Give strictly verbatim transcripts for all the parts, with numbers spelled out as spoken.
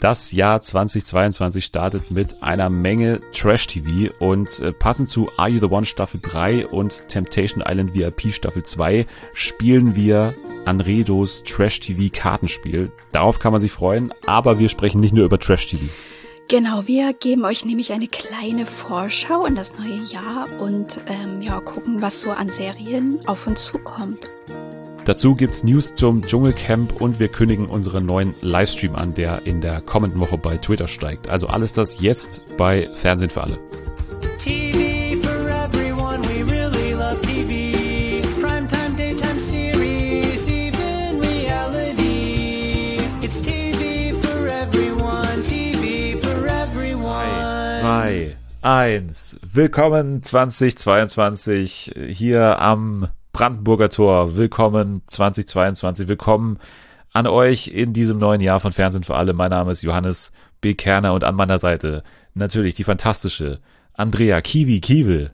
Das Jahr zweitausendzweiundzwanzig startet mit einer Menge Trash-T V und äh, passend zu Are You The One Staffel drei und Temptation Island V I P Staffel zwei spielen wir Anredos Trash-T V-Kartenspiel. Darauf kann man sich freuen, aber wir sprechen nicht nur über Trash-T V. Genau, wir geben euch nämlich eine kleine Vorschau in das neue Jahr und ähm, ja, gucken, was so an Serien auf uns zukommt. Dazu gibt's News zum Dschungelcamp und wir kündigen unseren neuen Livestream an, der in der kommenden Woche bei Twitter steigt. Also alles das jetzt bei Fernsehen für alle. T V for everyone, we really love T V. Primetime, daytime series, even reality. It's T V for everyone, T V for everyone. zwei, eins. Willkommen zweitausendzweiundzwanzig hier am Brandenburger Tor. Willkommen zweitausendzweiundzwanzig. Willkommen an euch in diesem neuen Jahr von Fernsehen für alle. Mein Name ist Johannes B. Kerner und an meiner Seite natürlich die fantastische Andrea Kiwi Kiewel.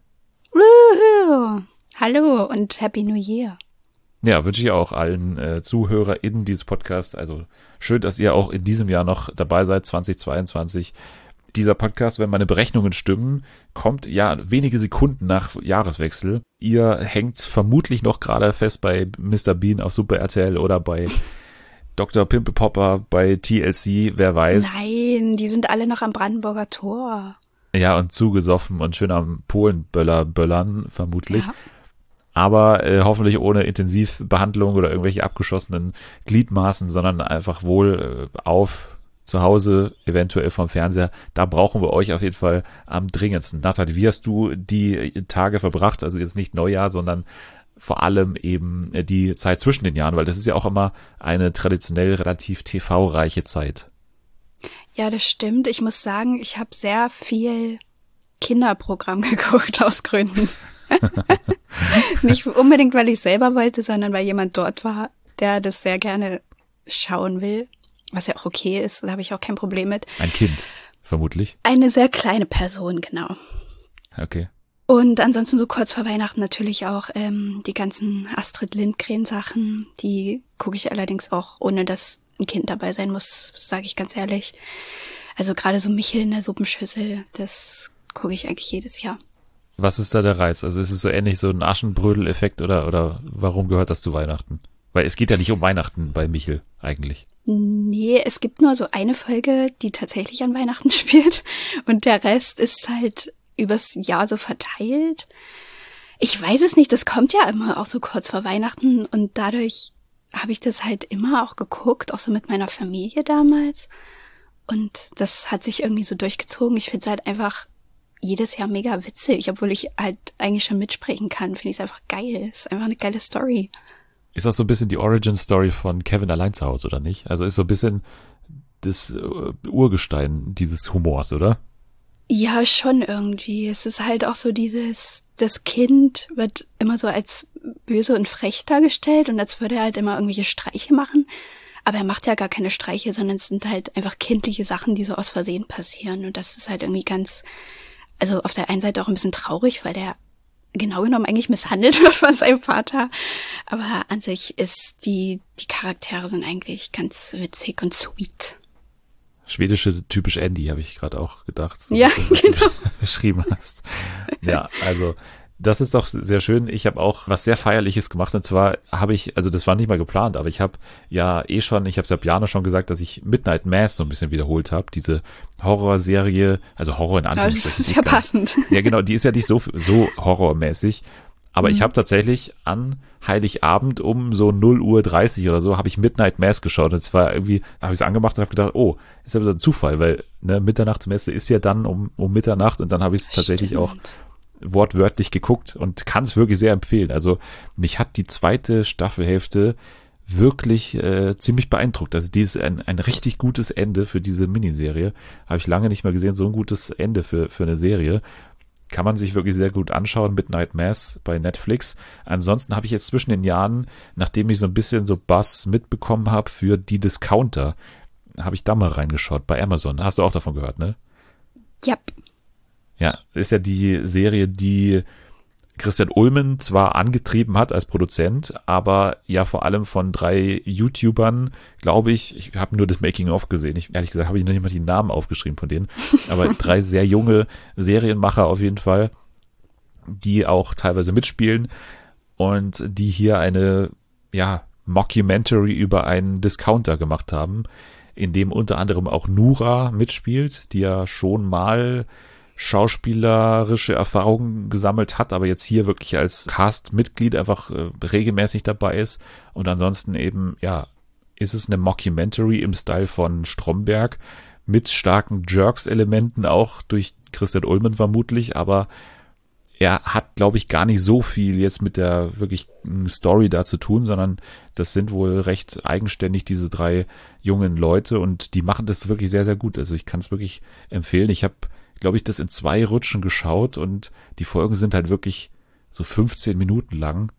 Woohoo! Hallo und Happy New Year. Ja, wünsche ich auch allen äh, ZuhörerInnen dieses Podcasts. Also schön, dass ihr auch in diesem Jahr noch dabei seid, zweitausendzweiundzwanzig. Dieser Podcast, wenn meine Berechnungen stimmen, kommt ja wenige Sekunden nach Jahreswechsel. Ihr hängt vermutlich noch gerade fest bei Mister Bean auf Super R T L oder bei Doktor Pimple Popper bei T L C, wer weiß. Nein, die sind alle noch am Brandenburger Tor. Ja, und zugesoffen und schön am Polenböller böllern, vermutlich. Ja. Aber äh, hoffentlich ohne Intensivbehandlung oder irgendwelche abgeschossenen Gliedmaßen, sondern einfach wohl äh, auf zu Hause, eventuell vom Fernseher. Da brauchen wir euch auf jeden Fall am dringendsten. Nathalie, wie hast du die Tage verbracht? Also jetzt nicht Neujahr, sondern vor allem eben die Zeit zwischen den Jahren, weil das ist ja auch immer eine traditionell relativ T V-reiche Zeit. Ja, das stimmt. Ich muss sagen, ich habe sehr viel Kinderprogramm geguckt aus Gründen. Nicht unbedingt, weil ich selber wollte, sondern weil jemand dort war, der das sehr gerne schauen will. Was ja auch okay ist, da habe ich auch kein Problem mit. Ein Kind, vermutlich. Eine sehr kleine Person, genau. Okay. Und ansonsten so kurz vor Weihnachten natürlich auch ähm, die ganzen Astrid Lindgren-Sachen. Die gucke ich allerdings auch, ohne dass ein Kind dabei sein muss, sage ich ganz ehrlich. Also gerade so Michel in der Suppenschüssel, das gucke ich eigentlich jedes Jahr. Was ist da der Reiz? Also ist es so ähnlich so ein Aschenbrödel-Effekt oder, oder warum gehört das zu Weihnachten? Weil es geht ja nicht um Weihnachten bei Michel eigentlich. Nee, es gibt nur so eine Folge, die tatsächlich an Weihnachten spielt und der Rest ist halt übers Jahr so verteilt. Ich weiß es nicht, das kommt ja immer auch so kurz vor Weihnachten und dadurch habe ich das halt immer auch geguckt, auch so mit meiner Familie damals und das hat sich irgendwie so durchgezogen. Ich finde es halt einfach jedes Jahr mega witzig, obwohl ich halt eigentlich schon mitsprechen kann, finde ich es einfach geil. Es ist einfach eine geile Story. Ist das so ein bisschen die Origin-Story von Kevin allein zu Hause, oder nicht? Also ist so ein bisschen das uh, Urgestein dieses Humors, oder? Ja, schon irgendwie. Es ist halt auch so dieses, das Kind wird immer so als böse und frech dargestellt und als würde er halt immer irgendwelche Streiche machen. Aber er macht ja gar keine Streiche, sondern es sind halt einfach kindliche Sachen, die so aus Versehen passieren. Und das ist halt irgendwie ganz, also auf der einen Seite auch ein bisschen traurig, weil der genau genommen eigentlich misshandelt wird von seinem Vater. Aber an sich ist die, die Charaktere sind eigentlich ganz witzig und sweet. Schwedische typisch Andy, habe ich gerade auch gedacht. So ja, was genau. Du beschrieben hast. Ja, also das ist doch sehr schön. Ich habe auch was sehr Feierliches gemacht und zwar habe ich, also das war nicht mal geplant, aber ich habe ja eh schon, ich habe es ja Piano schon gesagt, dass ich Midnight Mass so ein bisschen wiederholt habe, diese Horrorserie, also Horror in Anführungszeichen. Ja, das ist ja passend. Ja, genau, die ist ja nicht so so horrormäßig, aber mhm. ich habe tatsächlich an Heiligabend um so null Uhr dreißig oder so habe ich Midnight Mass geschaut und zwar irgendwie, habe ich es angemacht und habe gedacht, oh, ist ja so ein Zufall, weil ne, Mitternachtsmesse ist ja dann um, um Mitternacht und dann habe ich es tatsächlich auch wortwörtlich geguckt und kann es wirklich sehr empfehlen. Also mich hat die zweite Staffelhälfte wirklich äh, ziemlich beeindruckt. Also die ist ein, ein richtig gutes Ende für diese Miniserie. Habe ich lange nicht mehr gesehen, so ein gutes Ende für, für eine Serie. Kann man sich wirklich sehr gut anschauen, Midnight Mass bei Netflix. Ansonsten habe ich jetzt zwischen den Jahren, nachdem ich so ein bisschen so Buzz mitbekommen habe für die Discounter, habe ich da mal reingeschaut bei Amazon. Hast du auch davon gehört, ne? Ja. Ja, ist ja die Serie, die Christian Ulmen zwar angetrieben hat als Produzent, aber ja vor allem von drei YouTubern, glaube ich, ich habe nur das Making-of gesehen. Ich, ehrlich gesagt habe ich noch nicht mal die Namen aufgeschrieben von denen, aber drei sehr junge Serienmacher auf jeden Fall, die auch teilweise mitspielen und die hier eine, ja, Mockumentary über einen Discounter gemacht haben, in dem unter anderem auch Nura mitspielt, die ja schon mal schauspielerische Erfahrungen gesammelt hat, aber jetzt hier wirklich als Cast-Mitglied einfach äh, regelmäßig dabei ist. Und ansonsten eben, ja, ist es eine Mockumentary im Style von Stromberg mit starken Jerks-Elementen, auch durch Christian Ulmen vermutlich, aber er hat, glaube ich, gar nicht so viel jetzt mit der wirklich Story da zu tun, sondern das sind wohl recht eigenständig diese drei jungen Leute und die machen das wirklich sehr, sehr gut. Also ich kann es wirklich empfehlen. Ich habe, glaube ich, das in zwei Rutschen geschaut und die Folgen sind halt wirklich so fünfzehn Minuten lang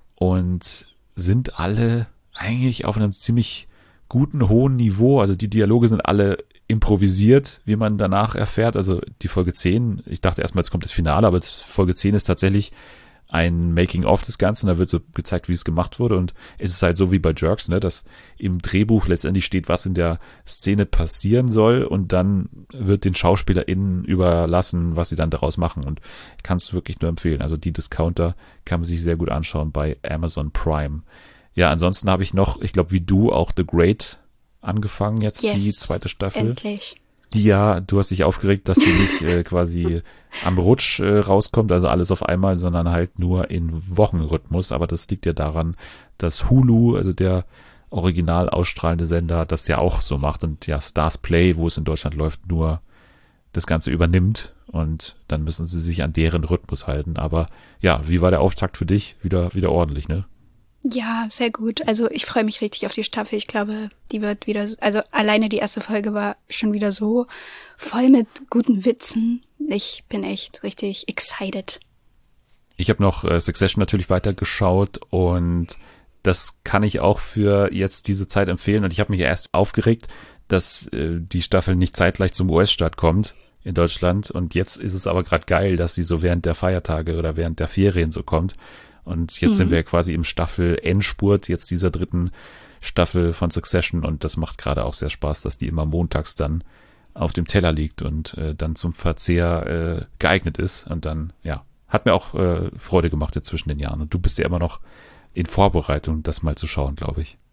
und sind alle eigentlich auf einem ziemlich guten, hohen Niveau. Also die Dialoge sind alle improvisiert, wie man danach erfährt. Also die Folge zehn, ich dachte erstmal, jetzt kommt das Finale, aber Folge zehn ist tatsächlich ein Making-of des Ganzen. Da wird so gezeigt, wie es gemacht wurde und es ist halt so wie bei Jerks, ne, dass im Drehbuch letztendlich steht, was in der Szene passieren soll und dann wird den SchauspielerInnen überlassen, was sie dann daraus machen und ich kann es wirklich nur empfehlen. Also die Discounter kann man sich sehr gut anschauen bei Amazon Prime. Ja, ansonsten habe ich noch, ich glaube wie du, auch The Great angefangen jetzt, yes, die zweite Staffel. Endlich. Die ja, du hast dich aufgeregt, dass sie nicht äh, quasi am Rutsch äh, rauskommt, also alles auf einmal, sondern halt nur in Wochenrhythmus. Aber das liegt ja daran, dass Hulu, also der original ausstrahlende Sender, das ja auch so macht und ja Stars Play, wo es in Deutschland läuft, nur das Ganze übernimmt und dann müssen sie sich an deren Rhythmus halten. Aber ja, wie war der Auftakt für dich? Wieder, wieder ordentlich, ne? Ja, sehr gut. Also ich freue mich richtig auf die Staffel. Ich glaube, die wird wieder, also alleine die erste Folge war schon wieder so voll mit guten Witzen. Ich bin echt richtig excited. Ich habe noch äh, Succession natürlich weitergeschaut und das kann ich auch für jetzt diese Zeit empfehlen. Und ich habe mich erst aufgeregt, dass äh, die Staffel nicht zeitgleich zum U S-Start kommt in Deutschland. Und jetzt ist es aber gerade geil, dass sie so während der Feiertage oder während der Ferien so kommt. Und jetzt mhm. sind wir quasi im Staffel-Endspurt jetzt dieser dritten Staffel von Succession und das macht gerade auch sehr Spaß, dass die immer montags dann auf dem Teller liegt und äh, dann zum Verzehr äh, geeignet ist und dann, ja, hat mir auch äh, Freude gemacht jetzt zwischen den Jahren und du bist ja immer noch in Vorbereitung, das mal zu schauen, glaube ich.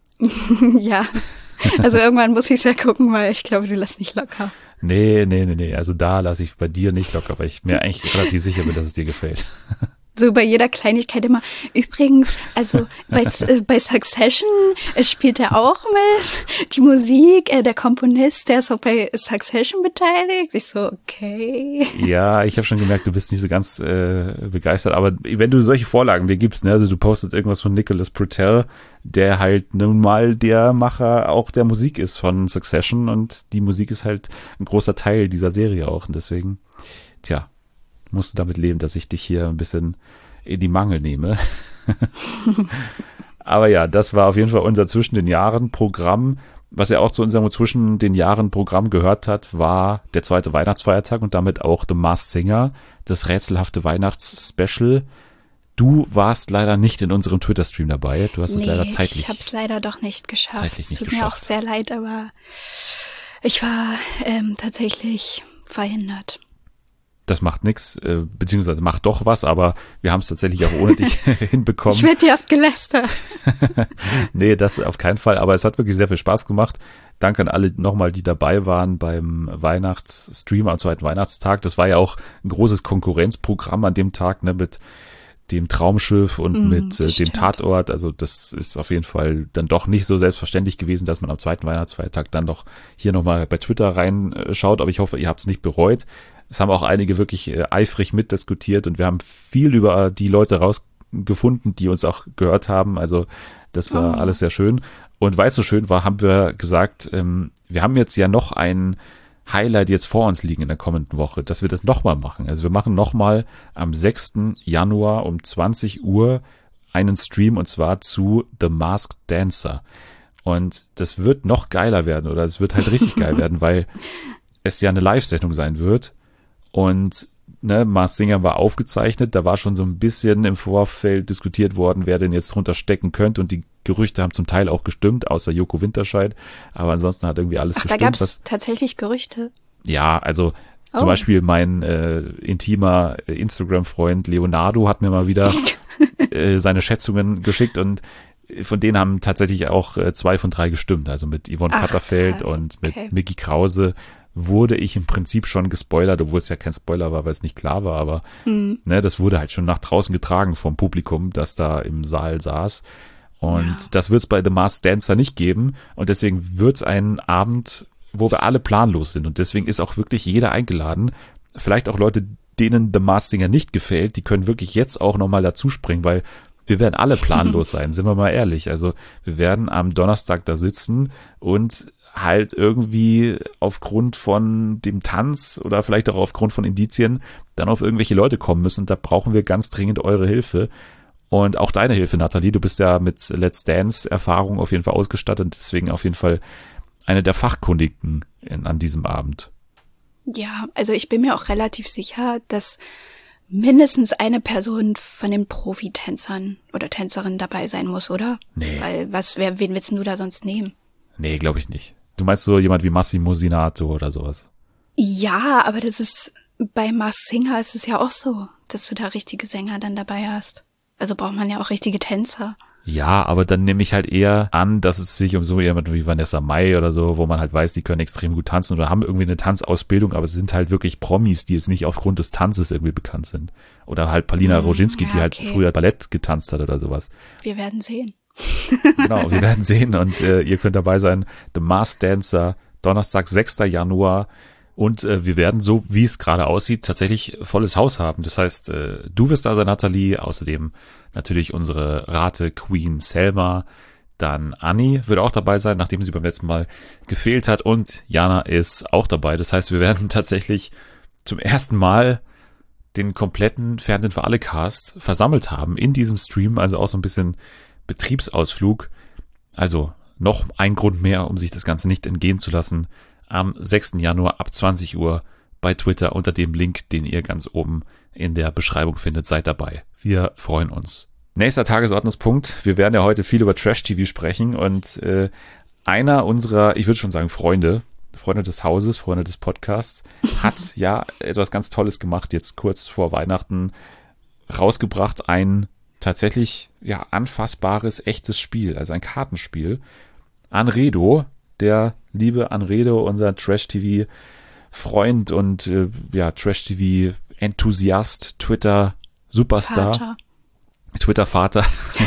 Ja, also irgendwann muss ich es ja gucken, weil ich glaube, du lässt nicht locker. Nee, nee, nee, nee, also da lasse ich bei dir nicht locker, weil ich mir eigentlich relativ sicher bin, dass es dir gefällt. So bei jeder Kleinigkeit immer. Übrigens, also bei, äh, bei Succession äh, spielt er auch mit. Die Musik, äh, der Komponist, der ist auch bei Succession beteiligt. Ich so, okay. Ja, ich habe schon gemerkt, du bist nicht so ganz äh, begeistert. Aber wenn du solche Vorlagen dir gibst, ne, also du postest irgendwas von Nicholas Britell, der halt nun mal der Macher auch der Musik ist von Succession und die Musik ist halt ein großer Teil dieser Serie auch. Und deswegen, tja, musst du damit leben, dass ich dich hier ein bisschen in die Mangel nehme. Aber ja, das war auf jeden Fall unser Zwischen den Jahren Programm. Was ja auch zu unserem Zwischen den Jahren Programm gehört hat, war der zweite Weihnachtsfeiertag und damit auch The Masked Singer, das rätselhafte Weihnachtsspecial. Du warst leider nicht in unserem Twitter-Stream dabei. Du hast nee, es leider zeitlich. Ich habe es leider doch nicht geschafft. Zeitlich nicht Tut geschafft. mir auch sehr leid, aber ich war ähm, tatsächlich verhindert. Das macht nichts, äh, beziehungsweise macht doch was, aber wir haben es tatsächlich auch ohne dich hinbekommen. Ich werde dir oft gelästert. Nee, das auf keinen Fall, aber es hat wirklich sehr viel Spaß gemacht. Danke an alle nochmal, die dabei waren beim Weihnachtsstream am zweiten Weihnachtstag. Das war ja auch ein großes Konkurrenzprogramm an dem Tag, ne, mit dem Traumschiff und mm, mit äh, dem Tatort. Also das ist auf jeden Fall dann doch nicht so selbstverständlich gewesen, dass man am zweiten Weihnachtsfeiertag dann doch hier nochmal bei Twitter reinschaut. Aber ich hoffe, ihr habt es nicht bereut. Es haben auch einige wirklich äh, eifrig mitdiskutiert und wir haben viel über die Leute rausgefunden, die uns auch gehört haben. Also das war oh. alles sehr schön. Und weil es so schön war, haben wir gesagt, ähm, wir haben jetzt ja noch ein Highlight jetzt vor uns liegen in der kommenden Woche, dass wir das nochmal machen. Also wir machen nochmal am sechsten Januar um zwanzig Uhr einen Stream und zwar zu The Masked Dancer. Und das wird noch geiler werden oder es wird halt richtig geil werden, weil es ja eine Live-Sendung sein wird. Und ne, Masked Singer war aufgezeichnet, da war schon so ein bisschen im Vorfeld diskutiert worden, wer denn jetzt drunter stecken könnte und die Gerüchte haben zum Teil auch gestimmt, außer Joko Winterscheid, aber ansonsten hat irgendwie alles Ach, gestimmt. da gab es was, tatsächlich Gerüchte. ja, also Oh. zum Beispiel mein äh, intimer äh, Instagram-Freund Leonardo hat mir mal wieder äh, seine Schätzungen geschickt und von denen haben tatsächlich auch äh, zwei von drei gestimmt. Also mit Yvonne Ach, Katterfeld krass. und mit Okay. Micky Krause wurde ich im Prinzip schon gespoilert, obwohl es ja kein Spoiler war, weil es nicht klar war, aber Hm. ne, das wurde halt schon nach draußen getragen vom Publikum, das da im Saal saß. Und Ja. das wird es bei The Masked Dancer nicht geben. Und deswegen wird es einen Abend, wo wir alle planlos sind. Und deswegen ist auch wirklich jeder eingeladen. Vielleicht auch Leute, denen The Masked Singer nicht gefällt, die können wirklich jetzt auch nochmal dazuspringen, weil wir werden alle planlos sein, sind wir mal ehrlich. Also wir werden am Donnerstag da sitzen und halt irgendwie aufgrund von dem Tanz oder vielleicht auch aufgrund von Indizien dann auf irgendwelche Leute kommen müssen. Und da brauchen wir ganz dringend eure Hilfe. Und auch deine Hilfe, Nathalie. Du bist ja mit Let's Dance Erfahrung auf jeden Fall ausgestattet. Deswegen auf jeden Fall eine der Fachkundigen in, an diesem Abend. Ja, also ich bin mir auch relativ sicher, dass mindestens eine Person von den Profitänzern oder Tänzerinnen dabei sein muss, oder? Nee. Weil was, wer, wen willst du da sonst nehmen? Nee, glaube ich nicht. Du meinst so jemand wie Massimo Sinato oder sowas? Ja, aber das ist, bei Masked Singer ist es ja auch so, dass du da richtige Sänger dann dabei hast. Also braucht man ja auch richtige Tänzer. Ja, aber dann nehme ich halt eher an, dass es sich um so jemand wie Vanessa Mai oder so, wo man halt weiß, die können extrem gut tanzen oder haben irgendwie eine Tanzausbildung, aber es sind halt wirklich Promis, die jetzt nicht aufgrund des Tanzes irgendwie bekannt sind. Oder halt Palina Hm, Roginski, die ja, halt okay. früher Ballett getanzt hat oder sowas. Wir werden sehen. Genau, wir werden sehen und äh, ihr könnt dabei sein. The Masked Dancer, Donnerstag, sechster Januar. Und äh, wir werden, so wie es gerade aussieht, tatsächlich volles Haus haben. Das heißt, äh, du wirst da sein, Nathalie. Außerdem natürlich unsere Rate-Queen Selma. Dann Anni wird auch dabei sein, nachdem sie beim letzten Mal gefehlt hat. Und Jana ist auch dabei. Das heißt, wir werden tatsächlich zum ersten Mal den kompletten Fernsehen für alle Cast versammelt haben in diesem Stream. Also auch so ein bisschen Betriebsausflug. Also noch ein Grund mehr, um sich das Ganze nicht entgehen zu lassen. Am sechsten Januar ab zwanzig Uhr bei Twitter unter dem Link, den ihr ganz oben in der Beschreibung findet. Seid dabei. Wir freuen uns. Nächster Tagesordnungspunkt. Wir werden ja heute viel über Trash-T V sprechen und äh, einer unserer, ich würde schon sagen Freunde, Freunde des Hauses, Freunde des Podcasts, hat ja etwas ganz Tolles gemacht, jetzt kurz vor Weihnachten rausgebracht, ein tatsächlich ja anfassbares, echtes Spiel, also ein Kartenspiel. Anredo, der liebe Anredo, unser Trash-T V-Freund und äh, ja, Trash-T V-Enthusiast, Twitter-Superstar, Vater. Twitter-Vater,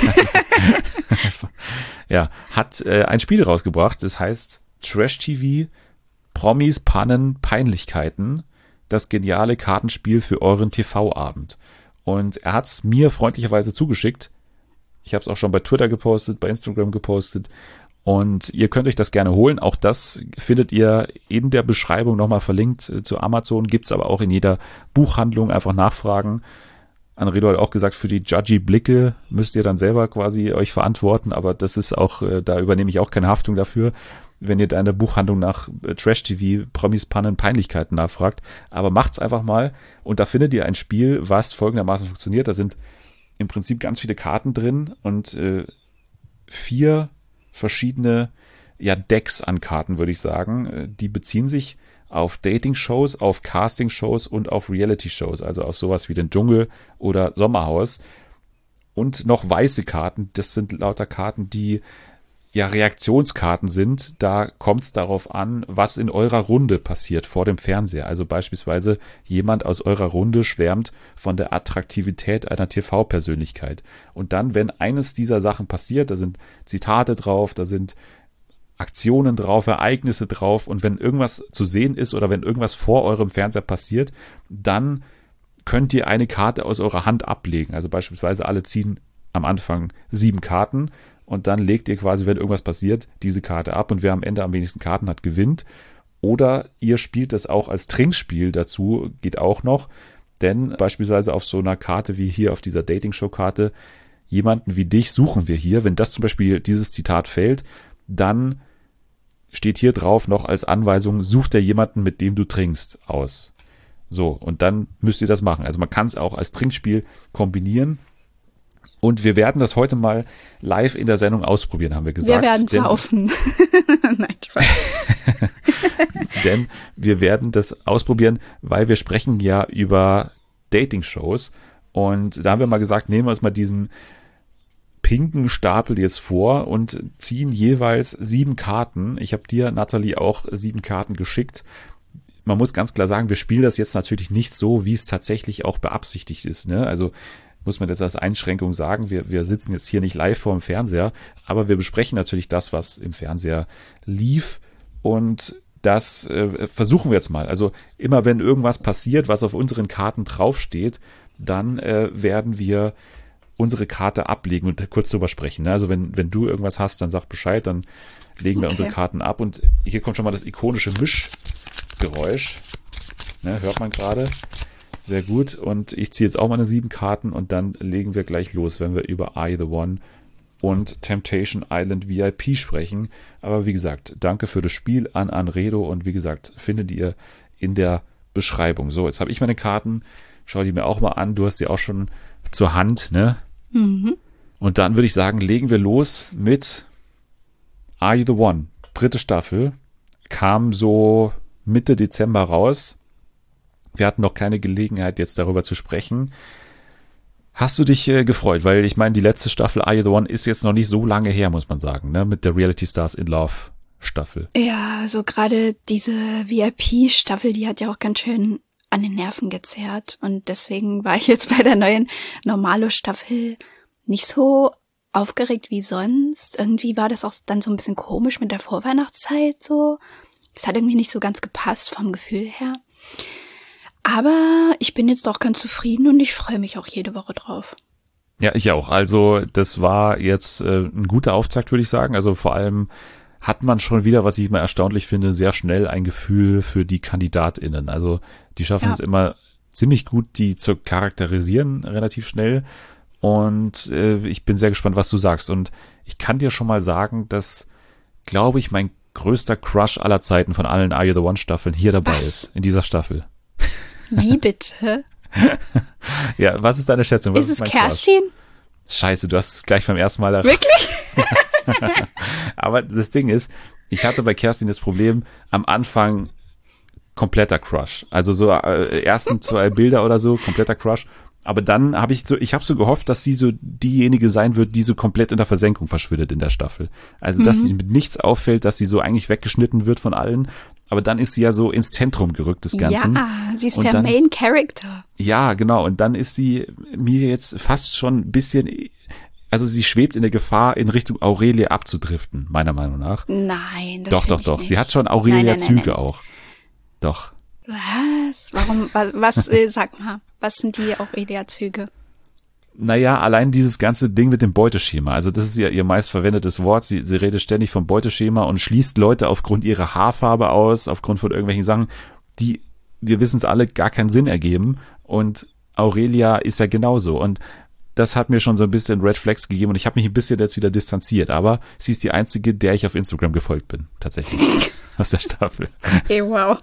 ja, hat äh, ein Spiel rausgebracht, das heißt Trash-T V, Promis, Pannen, Peinlichkeiten, das geniale Kartenspiel für euren T V-Abend. Und er hat es mir freundlicherweise zugeschickt. Ich habe es auch schon bei Twitter gepostet, bei Instagram gepostet. Und ihr könnt euch das gerne holen. Auch das findet ihr in der Beschreibung nochmal verlinkt zu Amazon. Gibt's aber auch in jeder Buchhandlung. Einfach nachfragen. Anredo hat auch gesagt, für die judgy Blicke müsst ihr dann selber quasi euch verantworten. Aber das ist auch, da übernehme ich auch keine Haftung dafür, wenn ihr da in der Buchhandlung nach Trash-T V, Promis, Pannen, Peinlichkeiten nachfragt. Aber macht's einfach mal. Und da findet ihr ein Spiel, was folgendermaßen funktioniert. Da sind im Prinzip ganz viele Karten drin und äh, vier verschiedene ja, Decks an Karten, würde ich sagen. Die beziehen sich auf Dating-Shows, auf Casting-Shows und auf Reality-Shows, also auf sowas wie den Dschungel oder Sommerhaus. Und noch weiße Karten, das sind lauter Karten, die ja Reaktionskarten sind. Da kommt es darauf an, was in eurer Runde passiert vor dem Fernseher. Also beispielsweise jemand aus eurer Runde schwärmt von der Attraktivität einer T V-Persönlichkeit. Und dann, wenn eines dieser Sachen passiert, da sind Zitate drauf, da sind Aktionen drauf, Ereignisse drauf und wenn irgendwas zu sehen ist oder wenn irgendwas vor eurem Fernseher passiert, dann könnt ihr eine Karte aus eurer Hand ablegen. Also beispielsweise alle ziehen am Anfang sieben Karten und dann legt ihr quasi, wenn irgendwas passiert, diese Karte ab und wer am Ende am wenigsten Karten hat, gewinnt. Oder ihr spielt das auch als Trinkspiel dazu, geht auch noch, denn beispielsweise auf so einer Karte wie hier auf dieser Dating-Show-Karte, jemanden wie dich suchen wir hier. Wenn das zum Beispiel dieses Zitat fällt, dann steht hier drauf noch als Anweisung, such dir jemanden, mit dem du trinkst, aus. So, und dann müsst ihr das machen. Also man kann es auch als Trinkspiel kombinieren. Und wir werden das heute mal live in der Sendung ausprobieren, haben wir gesagt. Wir werden Denn- saufen. Nein, Spaß. Denn wir werden das ausprobieren, weil wir sprechen ja über Dating-Shows. Und da haben wir mal gesagt, nehmen wir uns mal diesen pinken Stapel jetzt vor und ziehen jeweils sieben Karten. Ich habe dir, Nathalie, auch sieben Karten geschickt. Man muss ganz klar sagen, wir spielen das jetzt natürlich nicht so, wie es tatsächlich auch beabsichtigt ist. Ne? Also muss man jetzt als Einschränkung sagen, wir, wir sitzen jetzt hier nicht live vor dem Fernseher, aber wir besprechen natürlich das, was im Fernseher lief, und das äh, versuchen wir jetzt mal. Also immer wenn irgendwas passiert, was auf unseren Karten draufsteht, dann äh, werden wir unsere Karte ablegen und kurz drüber sprechen. Ne? Also wenn, wenn du irgendwas hast, dann sag Bescheid, dann legen wir Okay. unsere Karten ab, und hier kommt schon mal das ikonische Mischgeräusch. Ne, hört man gerade. Sehr gut. Und ich ziehe jetzt auch meine sieben Karten, und dann legen wir gleich los, wenn wir über Are You the One und Temptation Island V I P sprechen. Aber wie gesagt, danke für das Spiel an Anredo, und wie gesagt, findet ihr in der Beschreibung. So, jetzt habe ich meine Karten. Schau die mir auch mal an. Du hast die auch schon zur Hand, ne? Mhm. Und dann würde ich sagen, legen wir los mit Are You the One? Dritte Staffel. Kam so Mitte Dezember raus. Wir hatten noch keine Gelegenheit, jetzt darüber zu sprechen. Hast du dich äh, gefreut? Weil ich meine, die letzte Staffel Are You the One ist jetzt noch nicht so lange her, muss man sagen, ne? Mit der Reality Stars in Love Staffel. Ja, so gerade diese V I P-Staffel, die hat ja auch ganz schön an den Nerven gezerrt. Und deswegen war ich jetzt bei der neuen Normalo-Staffel nicht so aufgeregt wie sonst. Irgendwie war das auch dann so ein bisschen komisch mit der Vorweihnachtszeit so. Das hat irgendwie nicht so ganz gepasst vom Gefühl her. Aber ich bin jetzt doch ganz zufrieden, und ich freue mich auch jede Woche drauf. Ja, ich auch. Also das war jetzt äh, ein guter Auftakt, würde ich sagen. Also vor allem hat man schon wieder, was ich immer erstaunlich finde, sehr schnell ein Gefühl für die KandidatInnen. Also die schaffen Ja. es immer ziemlich gut, die zu charakterisieren, relativ schnell. Und äh, ich bin sehr gespannt, was du sagst. Und ich kann dir schon mal sagen, dass, glaube ich, mein größter Crush aller Zeiten von allen Are You the One Staffeln hier dabei Was? ist, in dieser Staffel. Wie bitte? Ja, was ist deine Schätzung? Was Ist es mein Crush? Kerstin? Scheiße, du hast es gleich beim ersten Mal erraten. Wirklich? Aber das Ding ist, ich hatte bei Kerstin das Problem, am Anfang kompletter Crush. Also so äh, ersten zwei Bilder oder so, kompletter Crush. Aber dann habe ich so, ich habe so gehofft, dass sie so diejenige sein wird, die so komplett in der Versenkung verschwindet in der Staffel. Also, dass Mhm. sie mit nichts auffällt, dass sie so eigentlich weggeschnitten wird von allen. Aber dann ist sie ja so ins Zentrum gerückt des Ganzen. Ja, sie ist Und der dann- Main Character. Ja, genau. Und dann ist sie mir jetzt fast schon ein bisschen, also sie schwebt in der Gefahr, in Richtung Aurelia abzudriften, meiner Meinung nach. Nein, das Doch, find doch, ich doch. nicht. Sie hat schon Nein, nein, nein, Aurelia-Züge nein. auch. Doch. Was? Warum? Was? was äh, sag mal, was sind die Aurelia-Züge? Naja, allein dieses ganze Ding mit dem Beuteschema. Also das ist ja ihr meist verwendetes Wort. Sie, sie redet ständig vom Beuteschema und schließt Leute aufgrund ihrer Haarfarbe aus, aufgrund von irgendwelchen Sachen, die, wir wissen es alle, gar keinen Sinn ergeben. Und Aurelia ist ja genauso. Und das hat mir schon so ein bisschen Red Flags gegeben, und ich habe mich ein bisschen jetzt wieder distanziert. Aber sie ist die einzige, der ich auf Instagram gefolgt bin, tatsächlich. Aus der Staffel. Hey, wow.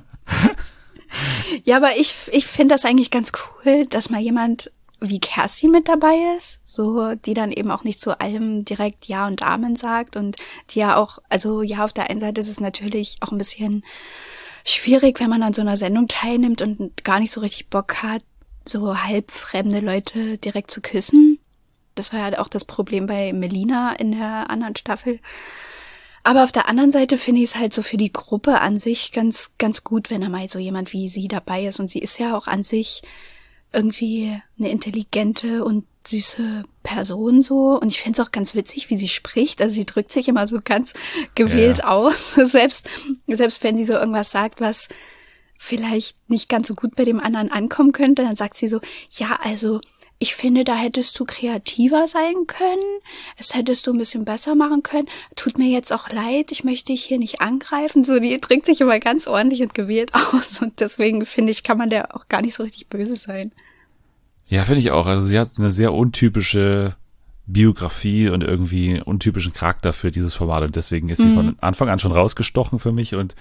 Ja, aber ich, ich finde das eigentlich ganz cool, dass mal jemand wie Kerstin mit dabei ist, so, die dann eben auch nicht zu allem direkt Ja und Amen sagt, und die ja auch, also ja, auf der einen Seite ist es natürlich auch ein bisschen schwierig, wenn man an so einer Sendung teilnimmt und gar nicht so richtig Bock hat, so halb fremde Leute direkt zu küssen. Das war ja auch das Problem bei Melina in der anderen Staffel. Aber auf der anderen Seite finde ich es halt so für die Gruppe an sich ganz, ganz gut, wenn da mal so jemand wie sie dabei ist. Und sie ist ja auch an sich irgendwie eine intelligente und süße Person so. Und ich finde es auch ganz witzig, wie sie spricht. Also sie drückt sich immer so ganz gewählt Ja. aus. Selbst, selbst wenn sie so irgendwas sagt, was vielleicht nicht ganz so gut bei dem anderen ankommen könnte, dann sagt sie so, ja, also ich finde, da hättest du kreativer sein können. Es hättest du ein bisschen besser machen können. Tut mir jetzt auch leid, ich möchte dich hier nicht angreifen. So, die drückt sich immer ganz ordentlich und gewählt aus. Und deswegen, finde ich, kann man der auch gar nicht so richtig böse sein. Ja, finde ich auch. Also sie hat eine sehr untypische Biografie und irgendwie einen untypischen Charakter für dieses Format. Und deswegen ist sie Mhm. von Anfang an schon rausgestochen für mich. Und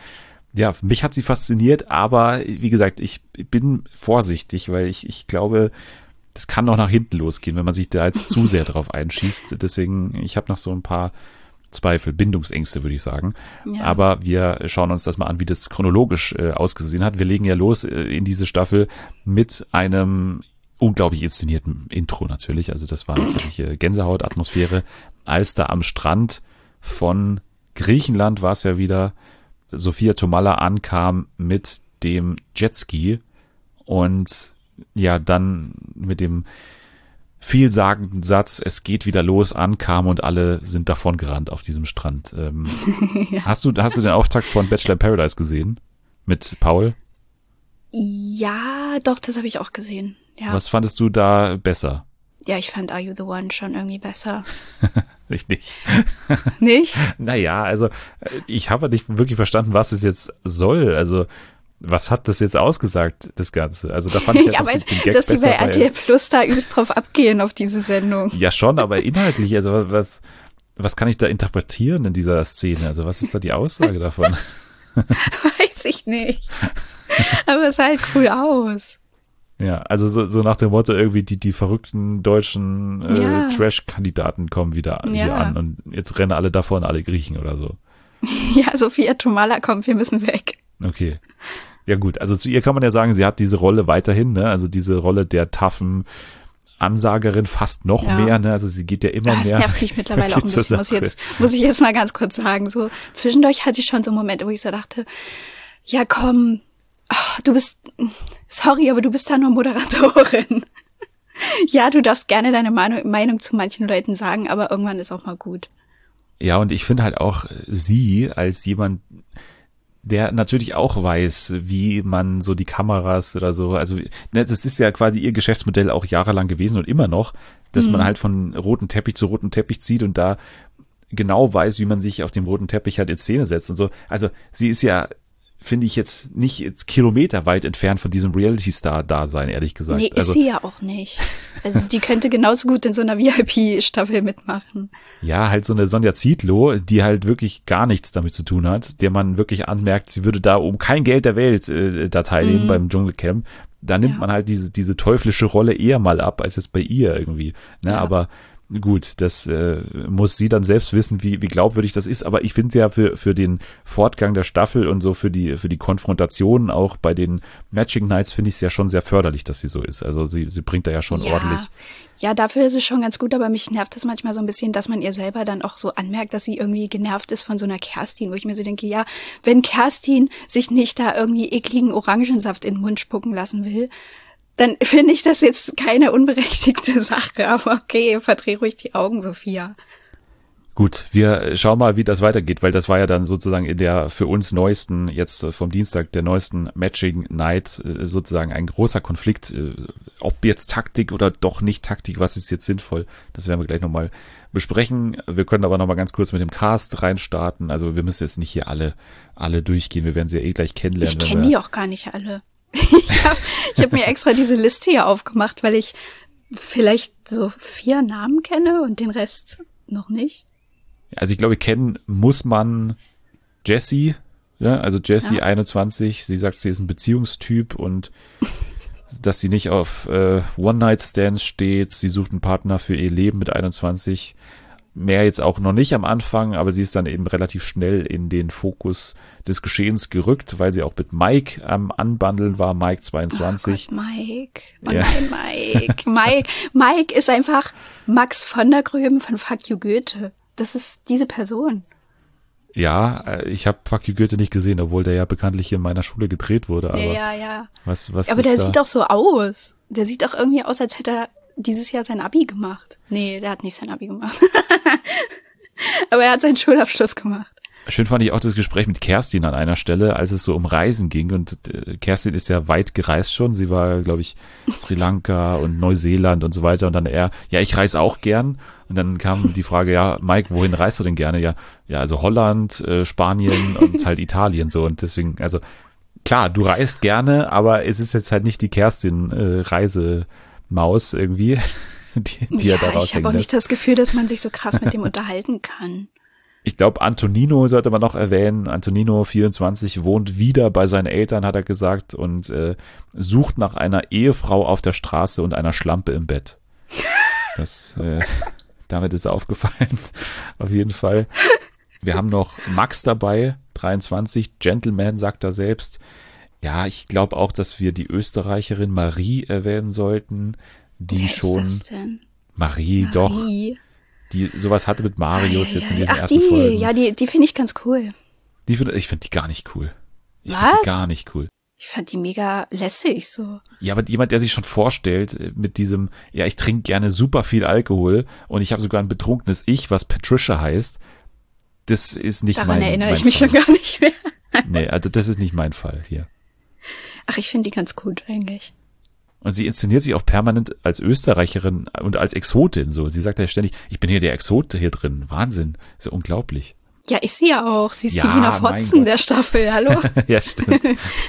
Ja, mich hat sie fasziniert, aber wie gesagt, ich bin vorsichtig, weil ich, ich glaube, das kann noch nach hinten losgehen, wenn man sich da jetzt zu sehr drauf einschießt. Deswegen, ich habe noch so ein paar Zweifel, Bindungsängste, würde ich sagen. Ja. Aber wir schauen uns das mal an, wie das chronologisch äh, ausgesehen hat. Wir legen ja los äh, in diese Staffel mit einem unglaublich inszenierten Intro natürlich. Also das war natürlich äh, Gänsehautatmosphäre, als da am Strand von Griechenland war es ja wieder, Sophia Tomalla ankam mit dem Jetski und ja dann mit dem vielsagenden Satz, es geht wieder los, ankam und alle sind davongerannt auf diesem Strand. Ähm, Ja. hast du, hast du den Auftakt von Bachelor in Paradise gesehen? Mit Paul? Ja, doch, das habe ich auch gesehen. Ja. Was fandest du da besser? Ja, ich fand Are You the One schon irgendwie besser. Ich nicht. Nicht? Naja, also äh, ich habe nicht wirklich verstanden, was es jetzt soll. Also was hat das jetzt ausgesagt, das Ganze? Also da fand ich Ja, einfach aber den, den Gag dass die besser. bei R T L weil- Plus da übelst drauf abgehen auf diese Sendung. Ja schon, aber inhaltlich, also was, was kann ich da interpretieren in dieser Szene? Also was ist da die Aussage davon? Weiß ich nicht. Aber es sah halt cool aus. Ja, also so, so nach dem Motto irgendwie die, die verrückten deutschen äh, Ja. Trash-Kandidaten kommen wieder hier Ja. an und jetzt rennen alle davon, alle Griechen oder so. Ja, Sophia Tomalla, komm, wir müssen weg. Okay. Ja gut, also zu ihr kann man ja sagen, sie hat diese Rolle weiterhin, ne? Also diese Rolle der taffen Ansagerin fast noch Ja. mehr, ne? Also sie geht ja immer Ja, das mehr. nervt mich mittlerweile auch ein zur bisschen, muss ich, Sache. jetzt, muss ich jetzt mal ganz kurz sagen. So zwischendurch hatte ich schon so Momente, wo ich so dachte, ja komm, ach, du bist, sorry, aber du bist da nur Moderatorin. Ja, du darfst gerne deine Meinung, Meinung zu manchen Leuten sagen, aber irgendwann ist auch mal gut. Ja, und ich finde halt auch sie als jemand, der natürlich auch weiß, wie man so die Kameras oder so, also ne, das ist ja quasi ihr Geschäftsmodell auch jahrelang gewesen und immer noch, dass man halt von roten Teppich zu roten Teppich zieht und da genau weiß, wie man sich auf dem roten Teppich halt in Szene setzt und so. Also sie ist ja, finde ich jetzt nicht jetzt kilometerweit entfernt von diesem Reality-Star-Dasein, ehrlich gesagt. Nee, ist also, sie ja auch nicht. Also die könnte genauso gut in so einer V I P-Staffel mitmachen. ja, halt so eine Sonja Zietlow, die halt wirklich gar nichts damit zu tun hat, der man wirklich anmerkt, sie würde da um kein Geld der Welt äh, da teilnehmen Mhm. beim Dschungelcamp. Da nimmt Ja. man halt diese diese teuflische Rolle eher mal ab, als jetzt bei ihr irgendwie. Ne, Ja. aber gut, das äh, muss sie dann selbst wissen, wie wie glaubwürdig das ist. Aber ich finde ja für für den Fortgang der Staffel und so für die für die Konfrontation auch bei den Matching Nights finde ich es ja schon sehr förderlich, dass sie so ist. Also sie sie bringt da ja schon ja. ordentlich. Ja, dafür ist es schon ganz gut, aber mich nervt das manchmal so ein bisschen, dass man ihr selber dann auch so anmerkt, dass sie irgendwie genervt ist von so einer Kerstin, wo ich mir so denke, ja, wenn Kerstin sich nicht da irgendwie ekligen Orangensaft in den Mund spucken lassen will, dann finde ich das jetzt keine unberechtigte Sache. Aber okay, verdreh ruhig die Augen, Sophia. Gut, wir schauen mal, wie das weitergeht, weil das war ja dann sozusagen in der für uns neuesten, jetzt äh, vom Dienstag, der neuesten Matching Night äh, sozusagen ein großer Konflikt. Äh, ob jetzt Taktik oder doch nicht Taktik, was ist jetzt sinnvoll, das werden wir gleich nochmal besprechen. Wir können aber nochmal ganz kurz mit dem Cast reinstarten. Also wir müssen jetzt nicht hier alle alle durchgehen, wir werden sie ja eh gleich kennenlernen. Ich wenn kenne wir- die auch gar nicht alle. Ich habe ich hab mir extra diese Liste hier aufgemacht, weil ich vielleicht so vier Namen kenne und den Rest noch nicht. Also ich glaube, kennen muss man Jessie, ja, also Jessie Ja. einundzwanzig, sie sagt, sie ist ein Beziehungstyp und dass sie nicht auf äh, One-Night-Stands steht, sie sucht einen Partner für ihr Leben mit einundzwanzig, mehr jetzt auch noch nicht am Anfang, aber sie ist dann eben relativ schnell in den Fokus des Geschehens gerückt, weil sie auch mit Mike am Anbandeln war, Mike zweiundzwanzig. Oh Gott, Mike. Oh Ja. nein, Mike. Mike. Mike ist einfach Max von der Gröben von Fuck You Goethe. Das ist diese Person. Ja, äh, ich habe Fuck You Goethe nicht gesehen, obwohl der ja bekanntlich in meiner Schule gedreht wurde, aber ja, ja, ja. was, was Aber ist der da? sieht doch so aus. Der sieht doch irgendwie aus, als hätte er dieses Jahr sein Abi gemacht. Nee, der hat nicht sein Abi gemacht. Aber er hat seinen Schulabschluss gemacht. Schön fand ich auch das Gespräch mit Kerstin an einer Stelle, als es so um Reisen ging. Und äh, Kerstin ist ja weit gereist schon. Sie war, glaube ich, Sri Lanka und Neuseeland und so weiter. Und dann er, ja, ich reise auch gern. Und dann kam die Frage, ja, Mike, wohin reist du denn gerne? Ja, ja, also Holland, äh, Spanien und halt Italien so. Und deswegen, also klar, du reist gerne, aber es ist jetzt halt nicht die Kerstin äh, Reisemaus irgendwie, die, die ja, er da ich habe raushängen auch lässt. nicht das Gefühl, dass man sich so krass mit dem unterhalten kann. Ich glaube, Antonino sollte man noch erwähnen. Antonino, vierundzwanzig, wohnt wieder bei seinen Eltern, hat er gesagt, und äh, sucht nach einer Ehefrau auf der Straße und einer Schlampe im Bett. Das, äh, damit ist er aufgefallen, auf jeden Fall. Wir haben noch Max dabei, dreiundzwanzig, Gentleman, sagt er selbst. Ja, ich glaube auch, dass wir die Österreicherin Marie erwähnen sollten, die Wer schon... ist das denn? Marie, doch. Marie. Die sowas hatte mit Marius Ei, jetzt in ei, diesen Ach, ersten die, Folgen. ja, die, die finde ich ganz cool. Die find, ich finde die gar nicht cool. Ich Was? finde die gar nicht cool. Ich fand die mega lässig so. Ja, aber jemand, der sich schon vorstellt äh, mit diesem, ja, ich trinke gerne super viel Alkohol und ich habe sogar ein betrunkenes Ich, was Patricia heißt, das ist nicht Daran mein erinnere mein ich mich Fall. schon gar nicht mehr. Nee, also das ist nicht mein Fall hier. Ach, ich finde die ganz gut eigentlich. Und sie inszeniert sich auch permanent als Österreicherin und als Exotin so. Sie sagt ja ständig, ich bin hier der Exote hier drin. Wahnsinn. Das ist ja unglaublich. Ja, ist sie ja auch. Sie ist Ja, die Wiener mein Fotzen Gott. der Staffel, hallo? Ja, stimmt.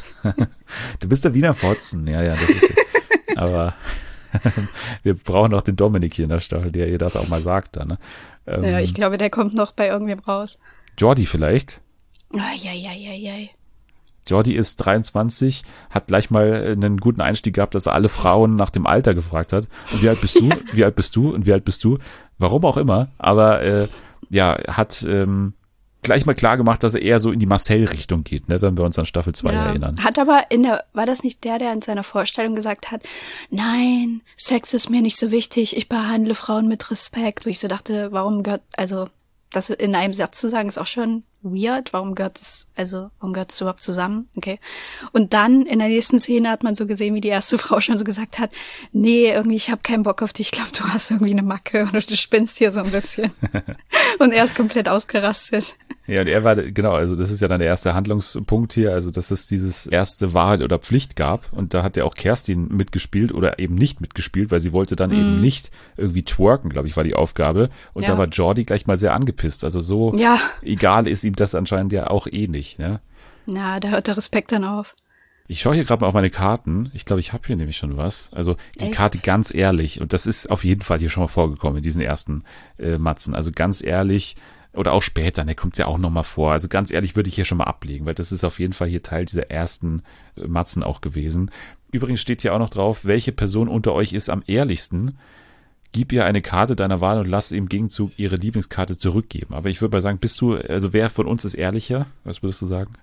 Du bist der Wiener Fotzen. Ja, ja, das ist aber wir brauchen auch den Dominik hier in der Staffel, der ihr das auch mal sagt dann. Ne? Ähm, Ja, ich glaube, der kommt noch bei irgendwem raus. Jordi vielleicht. Eieieiei. Jordi ist dreiundzwanzig, hat gleich mal einen guten Einstieg gehabt, dass er alle Frauen nach dem Alter gefragt hat. Und wie alt bist du? Wie alt bist du? Und wie alt bist du? Warum auch immer. Aber äh, ja, hat ähm, gleich mal klar gemacht, dass er eher so in die Marcel-Richtung geht, ne, wenn wir uns an Staffel zwei Ja. erinnern. Hat aber in der, war das nicht der, der in seiner Vorstellung gesagt hat, nein, Sex ist mir nicht so wichtig, ich behandle Frauen mit Respekt. Wo ich so dachte, warum gehört, also das in einem Satz zu sagen, ist auch schon weird. Warum gehört es, also warum gehört es überhaupt zusammen? Okay. Und dann in der nächsten Szene hat man so gesehen, wie die erste Frau schon so gesagt hat, nee, irgendwie, ich habe keinen Bock auf dich, ich glaube, du hast irgendwie eine Macke oder du spinnst hier so ein bisschen. Und er ist komplett ausgerastet. Ja, und er war, genau, also das ist ja dann der erste Handlungspunkt hier, also dass es dieses erste Wahrheit oder Pflicht gab und da hat ja auch Kerstin mitgespielt oder eben nicht mitgespielt, weil sie wollte dann Mhm. eben nicht irgendwie twerken, glaube ich, war die Aufgabe und Ja. da war Jordi gleich mal sehr angepisst, also so Ja. egal ist ihm das anscheinend ja auch eh nicht, ne? Na, da hört der Respekt dann auf. Ich schaue hier gerade mal auf meine Karten. Ich glaube, ich habe hier nämlich schon was. Also die Echt? Karte ganz ehrlich. Und das ist auf jeden Fall hier schon mal vorgekommen in diesen ersten äh, Matzen. Also ganz ehrlich oder auch später, der kommt ja auch noch mal vor. Also ganz ehrlich würde ich hier schon mal ablegen, weil das ist auf jeden Fall hier Teil dieser ersten äh, Matzen auch gewesen. Übrigens steht hier auch noch drauf, welche Person unter euch ist am ehrlichsten. Gib ihr eine Karte deiner Wahl und lass im Gegenzug ihre Lieblingskarte zurückgeben. Aber ich würde mal sagen, bist du, also wer von uns ist ehrlicher? Was würdest du sagen?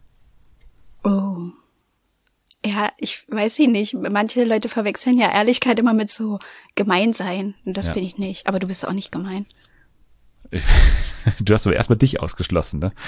Oh. Ja, ich weiß ich nicht. Manche Leute verwechseln ja Ehrlichkeit immer mit so gemein sein. Und das Ja. bin ich nicht. Aber du bist auch nicht gemein. Du hast aber erstmal dich ausgeschlossen, ne?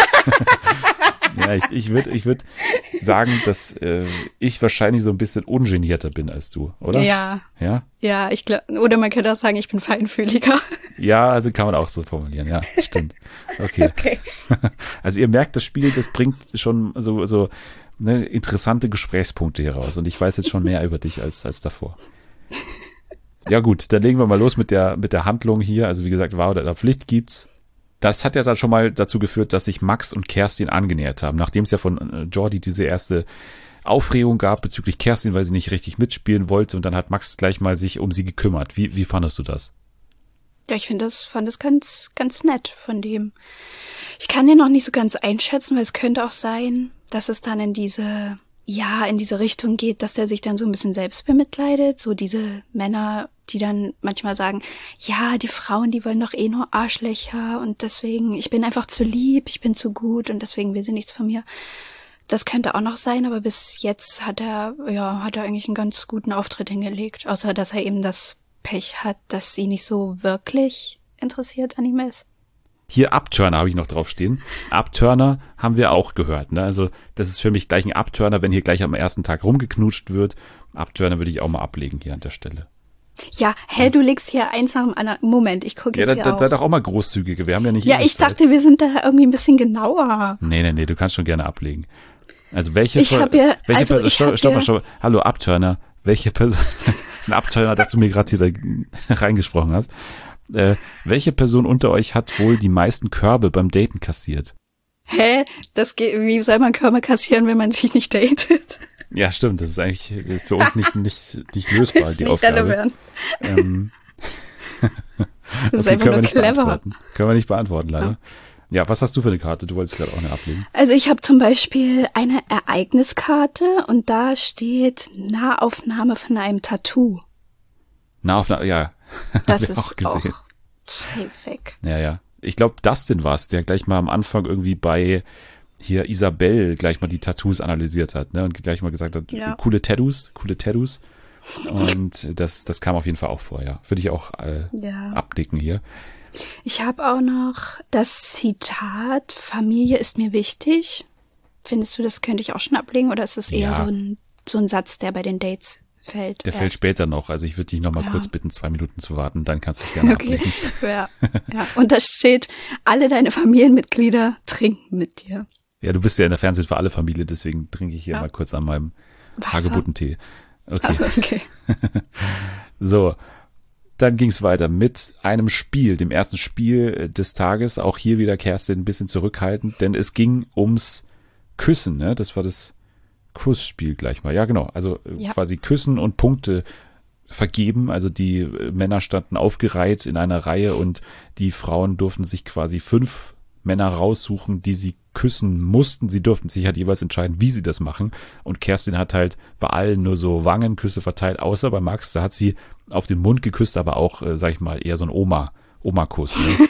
Ja, ich, ich würde ich würd sagen, dass äh, ich wahrscheinlich so ein bisschen ungenierter bin als du, oder? Ja. Ja? Ja, ich glaube, oder man könnte auch sagen, ich bin feinfühliger. Ja, also kann man auch so formulieren, ja, stimmt. Okay. Okay. Also ihr merkt, das Spiel, das bringt schon so, so ne, interessante Gesprächspunkte hier raus und ich weiß jetzt schon mehr über dich als, als davor. Ja gut, dann legen wir mal los mit der, mit der Handlung hier. Also wie gesagt, Wahr oder Pflicht gibt's. Das hat ja dann schon mal dazu geführt, dass sich Max und Kerstin angenähert haben, nachdem es ja von äh, Jordi diese erste Aufregung gab bezüglich Kerstin, weil sie nicht richtig mitspielen wollte und dann hat Max gleich mal sich um sie gekümmert. Wie, wie fandest du das? Ja, ich finde das, fand das ganz, ganz nett von dem. Ich kann den noch nicht so ganz einschätzen, weil es könnte auch sein, dass es dann in diese, ja, in diese Richtung geht, dass der sich dann so ein bisschen selbst bemitleidet. So diese Männer, die dann manchmal sagen, ja, die Frauen, die wollen doch eh nur Arschlöcher und deswegen, ich bin einfach zu lieb, ich bin zu gut und deswegen will sie nichts von mir. Das könnte auch noch sein, aber bis jetzt hat er, ja, hat er eigentlich einen ganz guten Auftritt hingelegt. Außer, dass er eben das Pech hat, dass sie nicht so wirklich interessiert an ihm ist. Hier Abturner habe ich noch drauf stehen. Abturner haben wir auch gehört. Ne? Also das ist für mich gleich ein Abturner, wenn hier gleich am ersten Tag rumgeknutscht wird. Abturner würde ich auch mal ablegen hier an der Stelle. Ja, hä, du legst hier eins nach dem anderen. Moment, ich gucke Ja, jetzt da, hier da, sei auch. doch auch mal großzügige. Wir haben ja nicht Ja, ewig ich Zeit. dachte, wir sind da irgendwie ein bisschen genauer. Nee, nee, nee, du kannst schon gerne ablegen. Also welche Ich hab ja- welche also Person, ich stopp, hab stopp, ja- mal, stopp. Hallo Abturner, welche Person ist ein Abturner, dass du mir gerade hier da reingesprochen hast. Äh, welche Person unter euch hat wohl die meisten Körbe beim Daten kassiert? Hä? Das geht, wie soll man Körper kassieren, wenn man sich nicht datet? Ja, stimmt, das ist eigentlich das ist für uns nicht nicht nicht lösbar ist die nicht Aufgabe. relevant. Ähm, Das ist okay, einfach können wir nur nicht clever. beantworten. Können wir nicht beantworten, leider. Ja, was hast du für eine Karte? Du wolltest gerade auch eine ablegen. Also ich habe zum Beispiel eine Ereigniskarte und da steht Nahaufnahme von einem Tattoo. Nahaufnahme, ja. Das Hab ich ist auch gesehen. auch safe weg. Ja, ja. Ich glaube, Dustin war es, der gleich mal am Anfang irgendwie bei hier Isabel gleich mal die Tattoos analysiert hat, ne? Und gleich mal gesagt hat, Ja. coole Tattoos, coole Tattoos. Und das, das kam auf jeden Fall auch vor, ja. Würde ich auch äh, Ja. abnicken hier. Ich habe auch noch das Zitat, Familie ist mir wichtig. Findest du, das könnte ich auch schon ablegen oder ist es eher Ja. so ein, so ein Satz, der bei den Dates fällt? Der erst? fällt später noch. Also ich würde dich noch mal Ja. kurz bitten, zwei Minuten zu warten, dann kannst du es gerne Okay. ablegen. Ja. Ja. Und da steht, alle deine Familienmitglieder trinken mit dir. Ja, du bist ja in der Fernsehen für alle Familie, deswegen trinke ich hier Ja. mal kurz an meinem Wasser. Hagebuttentee. Okay. Also, okay. So, dann ging es weiter mit einem Spiel, dem ersten Spiel des Tages. Auch hier wieder Kerstin ein bisschen zurückhaltend, denn es ging ums Küssen. Ne? Das war das Kussspiel gleich mal. Ja, genau. Also äh, Ja. quasi Küssen und Punkte vergeben. Also die äh, Männer standen aufgereiht in einer Reihe und die Frauen durften sich quasi fünf Männer raussuchen, die sie küssen mussten. Sie durften sich halt jeweils entscheiden, wie sie das machen. Und Kerstin hat halt bei allen nur so Wangenküsse verteilt, außer bei Max. Da hat sie auf den Mund geküsst, aber auch, äh, sag ich mal, eher so ein Oma, Oma-Kuss. Ne?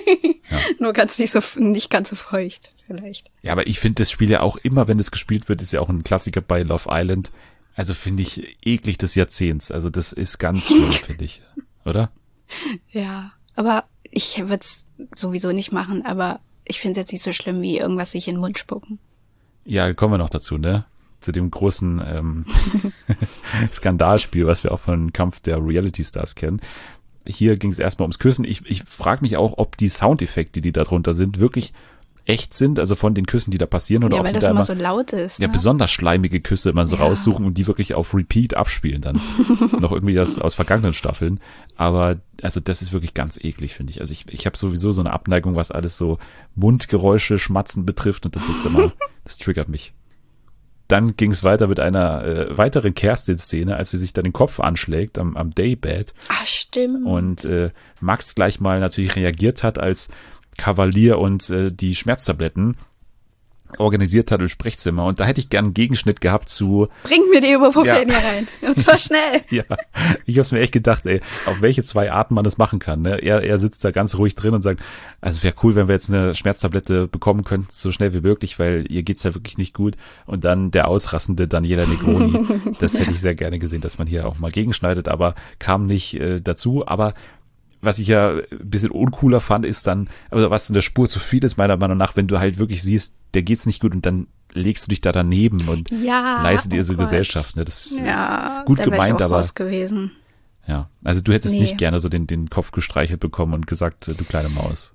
Nur ganz nicht so, nicht ganz so feucht, vielleicht. Ja, aber ich finde das Spiel ja auch immer, wenn es gespielt wird, ist ja auch ein Klassiker bei Love Island. Also finde ich eklig des Jahrzehnts. Also das ist ganz schlimm, finde ich. Oder? Ja, aber ich würde es sowieso nicht machen, aber ich finde es jetzt nicht so schlimm, wie irgendwas sich in den Mund spucken. Ja, kommen wir noch dazu, ne? Zu dem großen ähm, Skandalspiel, was wir auch von Kampf der Reality Stars kennen. Hier ging es erstmal ums Küssen. Ich, ich frage mich auch, ob die Soundeffekte, die da drunter sind, wirklich echt sind, also von den Küssen, die da passieren, oder Ja, ob weil sie das da immer immer so laut ist. ja, Ne? besonders schleimige Küsse immer so Ja. raussuchen und die wirklich auf Repeat abspielen dann. Noch irgendwie das aus vergangenen Staffeln. Aber also das ist wirklich ganz eklig, finde ich. Also ich, ich habe sowieso so eine Abneigung, was alles so Mundgeräusche, Schmatzen betrifft und das ist immer, das triggert mich. Dann ging es weiter mit einer äh, weiteren Kerstin-Szene, als sie sich dann den Kopf anschlägt am, am Daybed Ah, stimmt. und äh, Max gleich mal natürlich reagiert hat als Kavalier und äh, die Schmerztabletten organisiert hat im Sprechzimmer. Und da hätte ich gern einen Gegenschnitt gehabt zu, Bring mir die Ibuprofen Ja. hier rein. Und zwar schnell. ja, ich habe mir echt gedacht, ey, auf welche zwei Arten man das machen kann. Ne? Er, er sitzt da ganz ruhig drin und sagt, also es wäre cool, wenn wir jetzt eine Schmerztablette bekommen könnten, so schnell wie möglich, weil ihr geht's ja wirklich nicht gut. Und dann der ausrassende Daniela Negroni. Das hätte ich sehr gerne gesehen, dass man hier auch mal gegenschneidet, aber kam nicht äh, dazu. Aber was ich ja ein bisschen uncooler fand, ist dann, also was in der Spur zu viel ist, meiner Meinung nach, wenn du halt wirklich siehst, der geht's nicht gut und dann legst du dich da daneben und Ja. leistest dir so oh Gott. Gesellschaft. Ne? Das Ja, ist gut da wär gemeint, ich auch aber raus gewesen. ja. Also du hättest Nee. nicht gerne so den, den Kopf gestreichelt bekommen und gesagt, äh, du kleine Maus.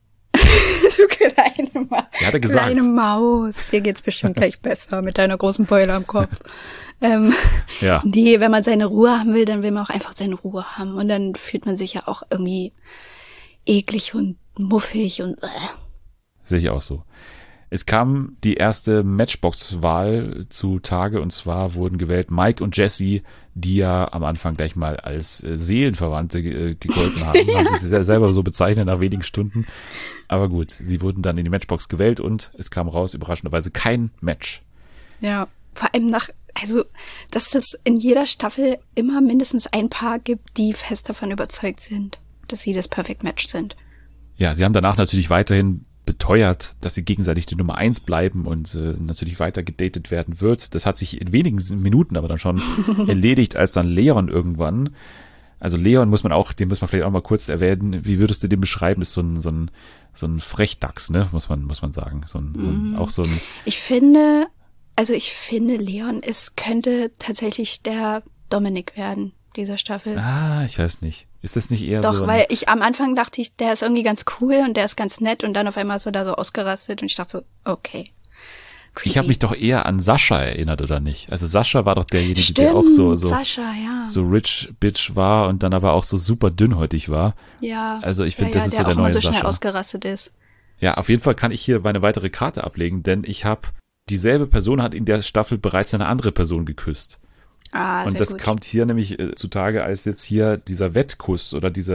Du kleine Maus. Ja, hat er gesagt. Kleine Maus. Dir geht's bestimmt gleich besser mit deiner großen Beule am Kopf. ähm, Ja. Nee, wenn man seine Ruhe haben will, dann will man auch einfach seine Ruhe haben. Und dann fühlt man sich ja auch irgendwie eklig und muffig und äh. Sehe ich auch so. Es kam die erste Matchbox-Wahl zutage und zwar wurden gewählt Mike und Jesse, die ja am Anfang gleich mal als äh, Seelenverwandte äh, gegolten haben. Haben sie sich selber so bezeichnet nach wenigen Stunden. Aber gut, sie wurden dann in die Matchbox gewählt und es kam raus, überraschenderweise, kein Match. Ja, vor allem nach, also, dass es in jeder Staffel immer mindestens ein Paar gibt, die fest davon überzeugt sind, dass sie das Perfect Match sind. Ja, sie haben danach natürlich weiterhin beteuert, dass sie gegenseitig die Nummer eins bleiben und äh, natürlich weiter gedatet werden wird. Das hat sich in wenigen Minuten aber dann schon erledigt, als dann Leon irgendwann, also Leon muss man auch, den muss man vielleicht auch mal kurz erwähnen, wie würdest du den beschreiben? Ist so ein, so ein, so ein Frechdachs, ne, muss man, muss man sagen. So ein, so ein, auch so ein, Ich finde, also ich finde, Leon ist, könnte tatsächlich der Dominik werden, dieser Staffel. ah, ich weiß nicht. Ist das nicht eher Doch, so ein, weil ich am Anfang dachte ich, der ist irgendwie ganz cool und der ist ganz nett und dann auf einmal ist er da so ausgerastet und ich dachte so, okay. Creepy. ich habe mich doch eher an Sascha erinnert, oder nicht? Also Sascha war doch derjenige, Stimmt, der auch so, so, Sascha, ja. so rich bitch war und dann aber auch so super dünnhäutig war. ja. Also ich finde, ja, das ja, ist der so der auch immer neue so schnell Sascha. ausgerastet ist. Ja, auf jeden Fall kann ich hier meine weitere Karte ablegen, denn ich habe, dieselbe Person hat in der Staffel bereits eine andere Person geküsst. Ah, und sehr das gut. kommt hier nämlich äh, zutage, als jetzt hier dieser Wettkuss oder diese,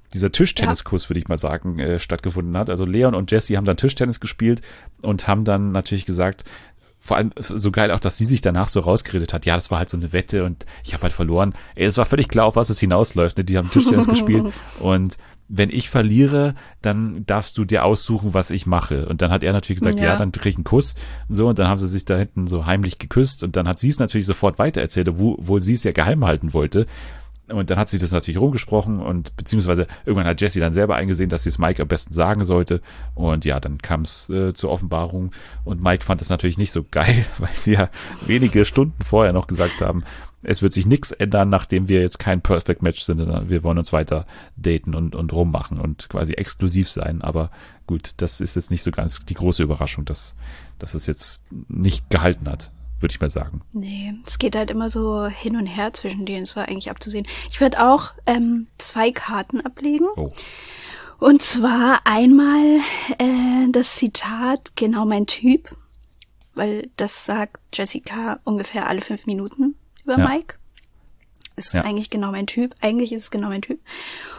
dieser Tischtenniskurs, würde ich mal sagen, äh, stattgefunden hat. Also Leon und Jessie haben dann Tischtennis gespielt und haben dann natürlich gesagt, vor allem so geil auch, dass sie sich danach so rausgeredet hat. Ja, das war halt so eine Wette und ich habe halt verloren. Ey, es war völlig klar, auf was es hinausläuft. Ne? Die haben Tischtennis gespielt und wenn ich verliere, dann darfst du dir aussuchen, was ich mache. Und dann hat er natürlich gesagt, ja, Ja. dann krieg ich einen Kuss. So, und dann haben sie sich da hinten so heimlich geküsst und dann hat sie es natürlich sofort weitererzählt, obwohl sie es ja geheim halten wollte. Und dann hat sich das natürlich rumgesprochen und beziehungsweise irgendwann hat Jessie dann selber eingesehen, dass sie es Mike am besten sagen sollte. Und ja, dann kam es äh, zur Offenbarung und Mike fand es natürlich nicht so geil, weil sie ja wenige Stunden vorher noch gesagt haben, es wird sich nichts ändern, nachdem wir jetzt kein Perfect Match sind, sondern wir wollen uns weiter daten und, und rummachen und quasi exklusiv sein. Aber gut, das ist jetzt nicht so ganz die große Überraschung, dass, dass es jetzt nicht gehalten hat, würde ich mal sagen. Nee, es geht halt immer so hin und her zwischen denen. Es war eigentlich abzusehen. Ich würde auch ähm, zwei Karten ablegen. Oh. Und zwar einmal äh, das Zitat, genau mein Typ. Weil das sagt Jessica ungefähr alle fünf Minuten über Ja. Mike. Ist Ja. eigentlich genau mein Typ. Eigentlich ist es genau mein Typ.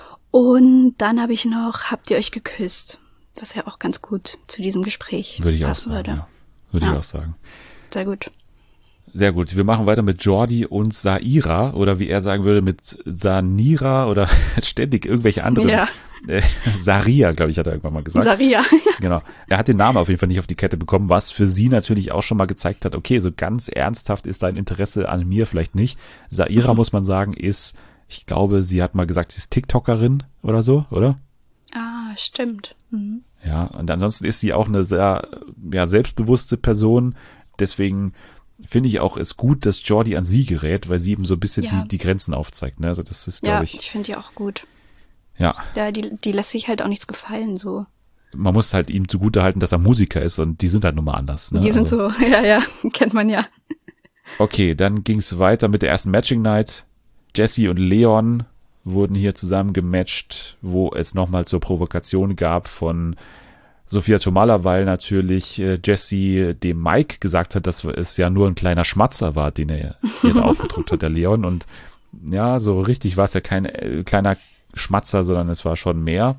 Und dann habe ich noch, habt ihr euch geküsst? Was ja auch ganz gut zu diesem Gespräch Würde ich auch passen sagen, würde. ja. Würde Ja. ich auch sagen. Sehr gut. Sehr gut. Wir machen weiter mit Jordi und Saira oder wie er sagen würde mit Sanira oder ständig irgendwelche anderen. Ja. Äh, Saria, glaube ich, hat er irgendwann mal gesagt. Saria. Genau. Er hat den Namen auf jeden Fall nicht auf die Kette bekommen, was für sie natürlich auch schon mal gezeigt hat, okay, so ganz ernsthaft ist dein Interesse an mir vielleicht nicht. Saira, muss man sagen, ist, ich glaube, sie hat mal gesagt, sie ist TikTokerin oder so, oder? Ah, stimmt. Mhm. Ja, und ansonsten ist sie auch eine sehr ja, selbstbewusste Person. Deswegen finde ich auch es gut, dass Jordi an sie gerät, weil sie eben so ein bisschen Ja. die, die Grenzen aufzeigt. Ne? Also das ist, Ja, glaube ich, ich, finde die auch gut. ja, Ja, die, die lässt sich halt auch nichts gefallen, so. man muss halt ihm zugutehalten, dass er Musiker ist und die sind halt nun mal anders. Ne? Die sind Also, so, ja, ja, kennt man ja. okay, dann ging es weiter mit der ersten Matching Night. Jessie und Leon wurden hier zusammen gematcht, wo es nochmal zur Provokation gab von Sophia Tomala, weil natürlich äh, Jessie dem Mike gesagt hat, dass es ja nur ein kleiner Schmatzer war, den er ihr da aufgedrückt hat, der Leon. Und ja, so richtig war es ja kein äh, kleiner Schmatzer, sondern es war schon mehr.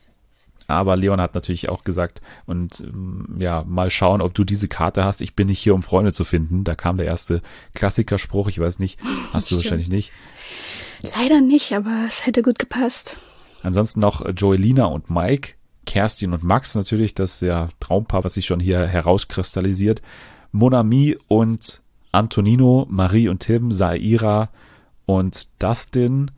Aber Leon hat natürlich auch gesagt, und ähm, ja, mal schauen, ob du diese Karte hast. Ich bin nicht hier, um Freunde zu finden. Da kam der erste Klassikerspruch, ich weiß nicht, hast du Stimmt. wahrscheinlich nicht. Leider nicht, aber es hätte gut gepasst. Ansonsten noch Joelina und Mike, Kerstin und Max natürlich, das ja Traumpaar, was sich schon hier herauskristallisiert. Monami und Antonino, Marie und Tim, Saira und Dustin,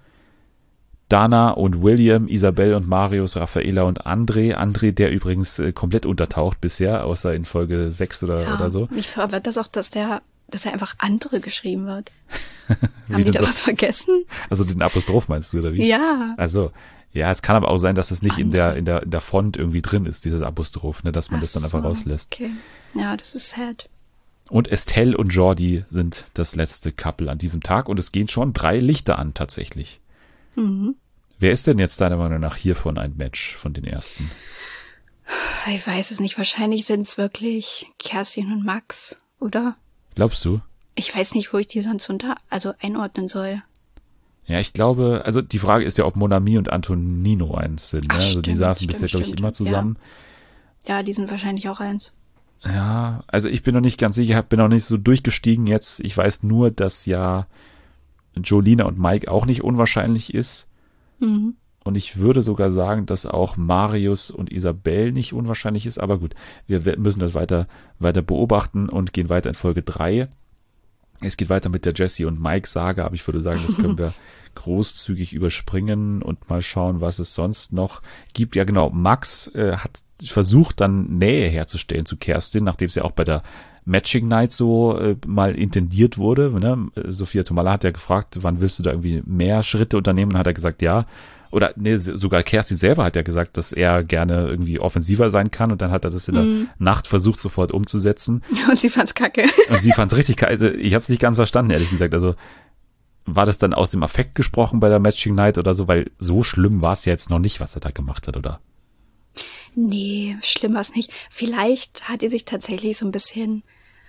Dana und William, Isabel und Marius, Raffaela und André. André, der übrigens äh, komplett untertaucht bisher, außer in Folge sechs oder, Ja, oder so. mich verwirrt das auch, dass der, dass er einfach andere geschrieben wird. Wie Haben die denn da so? was vergessen? Also den Apostroph meinst du, oder wie? Ja. Also, ja, es kann aber auch sein, dass es nicht in André. der, in der, in der Font irgendwie drin ist, dieses Apostroph, ne, dass man Ach das dann einfach so, rauslässt. Okay. Ja, das ist sad. Und Estelle und Jordi sind das letzte Couple an diesem Tag und es gehen schon drei Lichter an tatsächlich. Mhm. Wer ist denn jetzt deiner Meinung nach hiervon ein Match von den ersten? Ich weiß es nicht. Wahrscheinlich sind es wirklich Kerstin und Max, oder? Glaubst du? Ich weiß nicht, wo ich die sonst unter, also einordnen soll. Ja, ich glaube, also die Frage ist ja, ob Monami und Antonino eins sind. Ne? Ach, Also die stimmt, saßen stimmt, bisher, glaube ich, stimmt. immer zusammen. Ja, die sind wahrscheinlich auch eins. Ja, also ich bin noch nicht ganz sicher, bin noch nicht so durchgestiegen jetzt. Ich weiß nur, dass ja Jolina und Mike auch nicht unwahrscheinlich ist. Mhm. Und ich würde sogar sagen, dass auch Marius und Isabel nicht unwahrscheinlich ist. Aber gut, wir we- müssen das weiter, weiter beobachten und gehen weiter in Folge drei. Es geht weiter mit der Jessie und Mike-Saga, aber ich würde sagen, das können wir großzügig überspringen und mal schauen, was es sonst noch gibt. Ja genau, Max äh, hat versucht dann Nähe herzustellen zu Kerstin, nachdem sie auch bei der Matching Night so äh, mal intendiert wurde. Ne? Sophia Tomala hat ja gefragt, wann willst du da irgendwie mehr Schritte unternehmen? Und hat er gesagt, ja. Oder nee, sogar Kerstin selber hat ja gesagt, dass er gerne irgendwie offensiver sein kann. Und dann hat er das in der Mhm. Nacht versucht, sofort umzusetzen. Und sie fand's kacke. Und sie fand es richtig geil. Also ich habe es nicht ganz verstanden, ehrlich gesagt. Also war das dann aus dem Affekt gesprochen bei der Matching Night oder so? Weil so schlimm war es ja jetzt noch nicht, was er da gemacht hat, oder? Nee, schlimm war's nicht. Vielleicht hat die sich tatsächlich so ein bisschen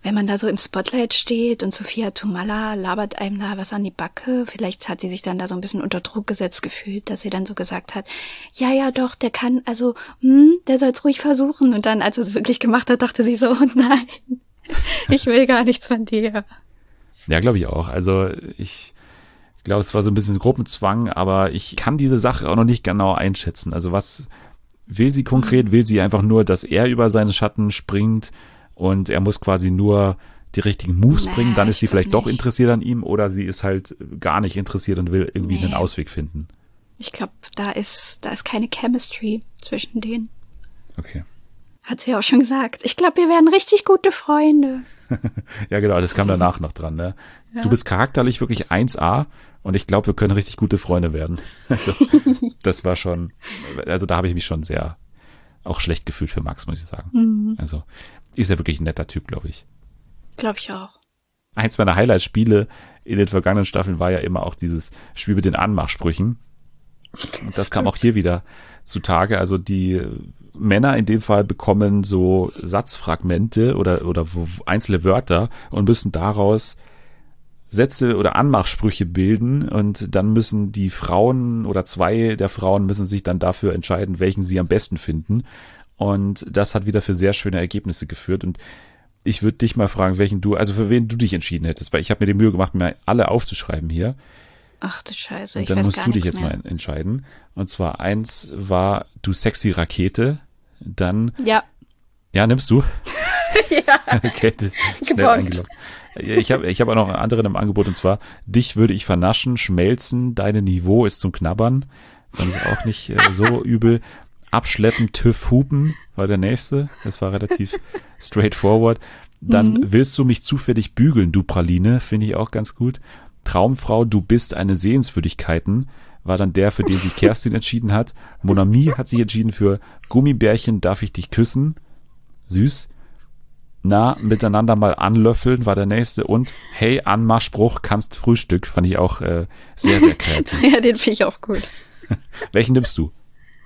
wenn man da so im Spotlight steht und Sophia Tomalla labert einem da was an die Backe, vielleicht hat sie sich dann da so ein bisschen unter Druck gesetzt gefühlt, dass sie dann so gesagt hat, ja, ja, doch, der kann, also, hm, der soll's ruhig versuchen. Und dann, als er es wirklich gemacht hat, dachte sie so, oh nein, ich will gar nichts von dir. Ja, glaube ich auch. Also ich glaube, es war so ein bisschen Gruppenzwang, aber ich kann diese Sache auch noch nicht genau einschätzen. Also was will sie konkret? Will sie einfach nur, dass er über seine Schatten springt und er muss quasi nur die richtigen Moves Nee, bringen? Dann ist ich sie glaub vielleicht doch nicht. interessiert an ihm oder sie ist halt gar nicht interessiert und will irgendwie Nee. einen Ausweg finden. Ich glaube, da ist, da ist keine Chemistry zwischen denen. Okay. Hat sie ja auch schon gesagt. Ich glaube, wir werden richtig gute Freunde. Ja, genau, das kam danach noch dran, ne? Ja. Du bist charakterlich wirklich eins A und ich glaube, wir können richtig gute Freunde werden. Also, das war schon, also da habe ich mich schon sehr auch schlecht gefühlt für Max, muss ich sagen. Mhm. Also, ist ja wirklich ein netter Typ, glaube ich. Glaube ich auch. Eins meiner Highlight-Spiele in den vergangenen Staffeln war ja immer auch dieses Spiel mit den Anmachsprüchen. Und das kam auch hier wieder zutage. Also die Männer in dem Fall bekommen so Satzfragmente oder, oder einzelne Wörter und müssen daraus Sätze oder Anmachsprüche bilden und dann müssen die Frauen oder zwei der Frauen müssen sich dann dafür entscheiden, welchen sie am besten finden. Und das hat wieder für sehr schöne Ergebnisse geführt. Und ich würde dich mal fragen, welchen du, also für wen du dich entschieden hättest, weil ich habe mir die Mühe gemacht, mir alle aufzuschreiben hier. Ach du Scheiße, Und ich dann weiß musst gar du dich nichts jetzt mehr. mal entscheiden. Und zwar eins war du sexy Rakete. Dann, Ja. ja, nimmst du? Ja. Okay, das ist schnell Gebongt. eingeloggt. Ich habe ich hab auch noch einen anderen im Angebot und zwar dich würde ich vernaschen, schmelzen, deine Niveau ist zum Knabbern. Fand ich auch nicht äh, so übel. Abschleppen, TÜV hupen war der nächste. Das war relativ straightforward. Dann Mhm. willst du mich zufällig bügeln, du Praline, finde ich auch ganz gut. Traumfrau, du bist eine Sehenswürdigkeiten, war dann der, für den sich Kerstin entschieden hat. Mon Ami hat sich entschieden für Gummibärchen, darf ich dich küssen? Süß. Na, miteinander mal anlöffeln, war der nächste. Und hey, Anmachspruch, kannst Frühstück, fand ich auch äh, sehr, sehr kreativ. Ja, den finde ich auch gut. Welchen nimmst du?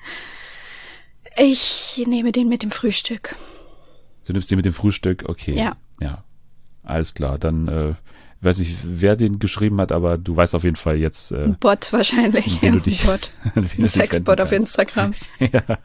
Ich nehme den mit dem Frühstück. Du nimmst den mit dem Frühstück, okay. Ja. Ja, alles klar. Dann äh, weiß ich, wer den geschrieben hat, aber du weißt auf jeden Fall jetzt, äh, Ein Bot wahrscheinlich. Wenn Ja, du dich- ein Bot. wen du Ein dich Sexbot wenden auf kannst. Instagram. Ja.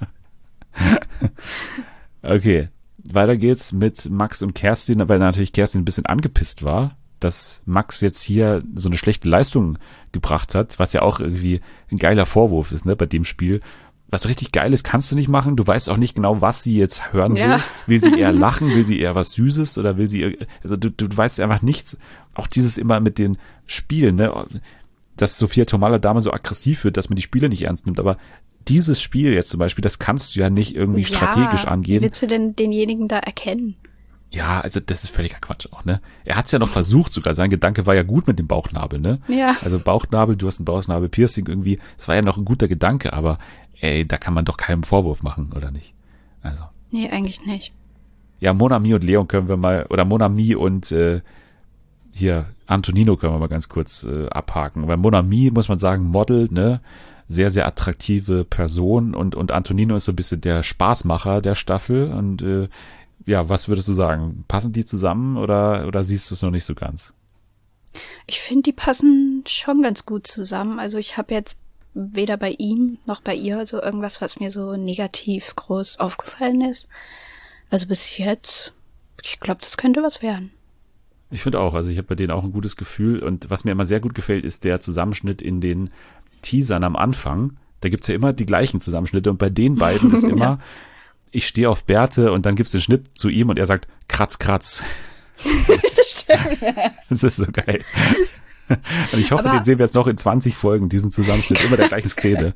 Okay, weiter geht's mit Max und Kerstin, weil natürlich Kerstin ein bisschen angepisst war, dass Max jetzt hier so eine schlechte Leistung gebracht hat, was ja auch irgendwie ein geiler Vorwurf ist, ne, bei dem Spiel. Was richtig Geiles kannst du nicht machen. Du weißt auch nicht genau, was sie jetzt hören will. Ja. Will sie eher lachen? Will sie eher was Süßes? Oder will sie, ir- also du, du weißt einfach nichts. Auch dieses immer mit den Spielen, ne, dass Sophia Tomalla damals so aggressiv wird, dass man die Spiele nicht ernst nimmt. Aber dieses Spiel jetzt zum Beispiel, das kannst du ja nicht irgendwie strategisch ja, Wie angehen. willst du denn denjenigen da erkennen? Ja, also das ist völliger Quatsch auch, ne? Er hat's ja noch versucht sogar. Sein Gedanke war ja gut mit dem Bauchnabel, ne? Ja. Also Bauchnabel, du hast ein Bauchnabel-Piercing irgendwie. Das war ja noch ein guter Gedanke, aber ey, da kann man doch keinen Vorwurf machen, oder nicht? Also. Nee, eigentlich nicht. Ja, Mon Ami und Leon können wir mal, oder Mon Ami und äh, hier Antonino können wir mal ganz kurz äh, abhaken. Weil Mon Ami, muss man sagen, Model, ne? Sehr, sehr attraktive Person und, und Antonino ist so ein bisschen der Spaßmacher der Staffel und äh, ja, was würdest du sagen? Passen die zusammen oder, oder siehst du es noch nicht so ganz? Ich finde, die passen schon ganz gut zusammen. Also ich habe jetzt weder bei ihm noch bei ihr so irgendwas, was mir so negativ groß aufgefallen ist. Also bis jetzt, ich glaube, das könnte was werden. Ich finde auch, also ich habe bei denen auch ein gutes Gefühl und was mir immer sehr gut gefällt, ist der Zusammenschnitt in den Teasern am Anfang. Da gibt's ja immer die gleichen Zusammenschnitte und bei den beiden ist immer, ich stehe auf Bärte und dann gibt's den Schnitt zu ihm und er sagt, kratz, kratz. Stimmt. Das ist so geil. Und ich hoffe, Aber- den sehen wir jetzt noch in zwanzig Folgen, diesen Zusammenschnitt, immer der gleichen Szene.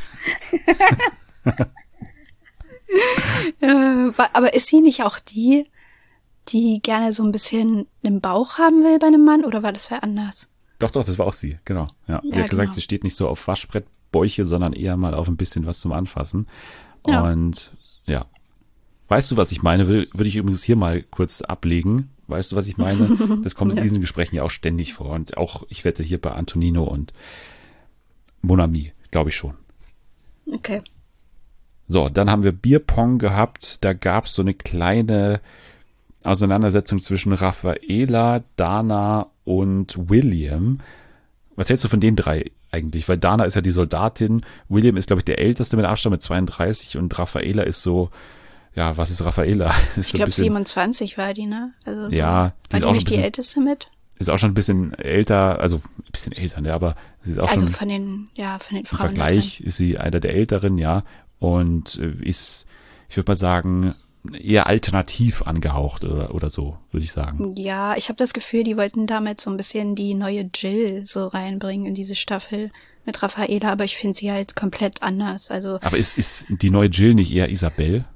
Äh, wa- aber ist sie nicht auch die, die gerne so ein bisschen einen Bauch haben will bei einem Mann? Oder war das wer anders? Doch, doch, das war auch sie, genau. Ja, sie Ja, hat gesagt, genau. sie steht nicht so auf Waschbrettbäuche, sondern eher mal auf ein bisschen was zum Anfassen. Ja. Und ja. Weißt du, was ich meine? Will- Würde ich übrigens hier mal kurz ablegen. Weißt du, was ich meine? Das kommt in diesen Gesprächen ja auch ständig vor. Und auch, ich wette, hier bei Antonino und Mon Ami, glaube ich schon. Okay. So, dann haben wir Bierpong gehabt. Da gab es so eine kleine Auseinandersetzung zwischen Raffaela, Dana und William. Was hältst du von den drei eigentlich? Weil Dana ist ja die Soldatin, William ist, glaube ich, der Älteste mit Abstand mit zweiunddreißig und Raffaela ist so, ja, was ist Raffaela? Ist Ich so ein glaube bisschen- siebenundzwanzig war die, ne? Also so, Ja, die war ist die auch nicht schon die ein bisschen- Älteste mit? Ist auch schon ein bisschen älter, also ein bisschen älter, ne, aber sie ist auch Also schon von den, ja, von den im Frauen. da Vergleich ist sie einer der Älteren, ja, und äh, ist, ich würde mal sagen, eher alternativ angehaucht oder, oder so, würde ich sagen. drin. Ja, ich habe das Gefühl, die wollten damit so ein bisschen die neue Jill so reinbringen in diese Staffel mit Raffaela, aber ich finde sie halt komplett anders. Also, Aber ist, ist die neue Jill nicht eher Isabel?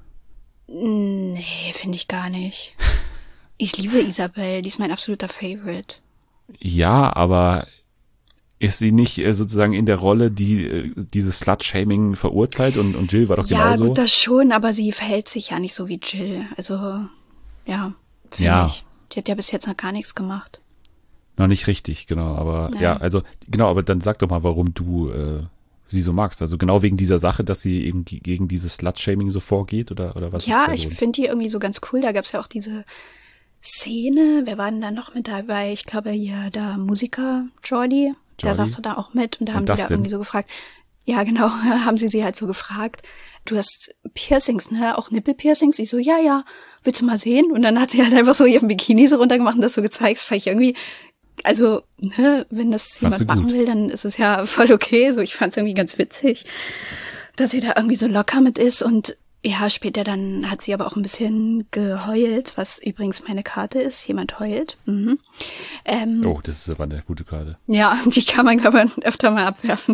nee, finde ich gar nicht. Ich liebe Isabel, die ist mein absoluter Favorite. Ja, aber ist sie nicht äh, sozusagen in der Rolle, die äh, dieses Slut-Shaming verurteilt und, und Jill war doch Ja, genauso? gut, das schon, aber sie verhält sich ja nicht so wie Jill. Also, ja, finde Ja. ich. Die hat ja bis jetzt noch gar nichts gemacht. Noch nicht richtig, genau, aber Nein. ja, also genau, aber dann sag doch mal, warum du äh, sie so magst. Also genau wegen dieser Sache, dass sie eben ge- gegen dieses Slut-Shaming so vorgeht oder, oder was Ja, ist der ich Grund? finde die irgendwie so ganz cool. Da gab's ja auch diese Szene. Wer war denn da noch mit dabei? Ich glaube hier der Musiker Jordi. Der Jordi. saß doch da auch mit und da Und haben die da Dustin. irgendwie so gefragt. Ja, genau, haben sie sie halt so gefragt. Du hast Piercings, ne? Auch Nippelpiercings? Ich so, ja, ja. Willst du mal sehen? Und dann hat sie halt einfach so ihren Bikini so runtergemacht und das so gezeigt. Das fand ich irgendwie, also, ne, wenn das Fandst jemand du machen gut? will, dann ist es ja voll okay. So, ich fand's irgendwie ganz witzig, dass sie da irgendwie so locker mit ist. Und ja, später dann hat sie aber auch ein bisschen geheult, was übrigens meine Karte ist. Jemand heult. Mhm. Ähm, Oh, das ist aber eine gute Karte. ja, die kann man, glaube ich, öfter mal abwerfen.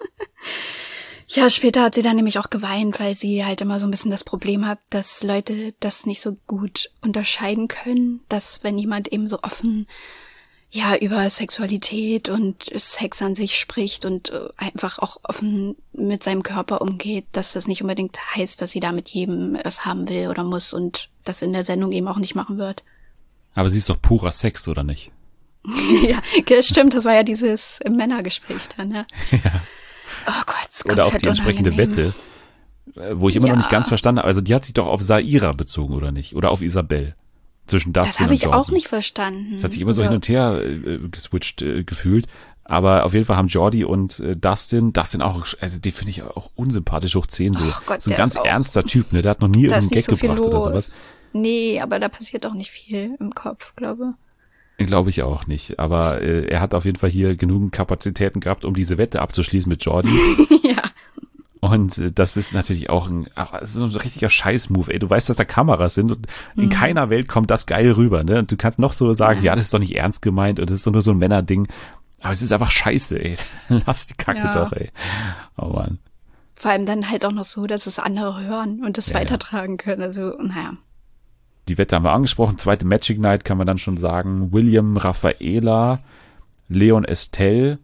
Ja, später hat sie dann nämlich auch geweint, weil sie halt immer so ein bisschen das Problem hat, dass Leute das nicht so gut unterscheiden können, dass wenn jemand eben so offen ja über Sexualität und Sex an sich spricht und äh, einfach auch offen mit seinem Körper umgeht, dass das nicht unbedingt heißt, dass sie da mit jedem es haben will oder muss und das in der Sendung eben auch nicht machen wird. Aber sie ist doch purer Sex, oder nicht? Ja, das stimmt, das war ja dieses Männergespräch da, ne? Ja. Oh Gott, ist Oder auch komplett die entsprechende unangenehm. Wette, äh, wo ich immer noch Ja. nicht ganz verstanden habe. Also die hat sich doch auf Saira bezogen, oder nicht? Oder auf Isabel. Zwischen Dustin Das habe und ich Jordi. auch nicht verstanden. Das hat sich immer so Oder- hin und her äh, geswitcht äh, gefühlt. Aber auf jeden Fall haben Jordi und äh, Dustin, Dustin auch, also die finde ich auch unsympathisch hoch zehn so. Ach Gott, so ein der ganz ist auch- ernster Typ, ne? Der hat noch nie Da irgendeinen ist nicht Gag so viel gebracht oder los. sowas. Nee, aber da passiert auch nicht viel im Kopf, glaube Glaube ich auch nicht. Aber äh, er hat auf jeden Fall hier genügend Kapazitäten gehabt, um diese Wette abzuschließen mit Jordi. ich. Ja. Und äh, das ist natürlich auch ein, ach, es ist so ein richtiger Scheiß-Move, ey. Du weißt, dass da Kameras sind und in keiner Welt kommt das geil rüber, ne? Und du kannst noch so sagen, ja, Ja. das ist doch nicht ernst gemeint und das ist doch nur so ein Männerding. Aber es ist einfach scheiße, ey. Lass die Kacke Ja. doch, ey. Oh Mann. Vor allem dann halt auch noch so, dass es andere hören und das Ja, ja. weitertragen können. Also, naja. Die Wette haben wir angesprochen. Zweite Magic Night kann man dann schon sagen. William, Raffaela, Leon Estelle,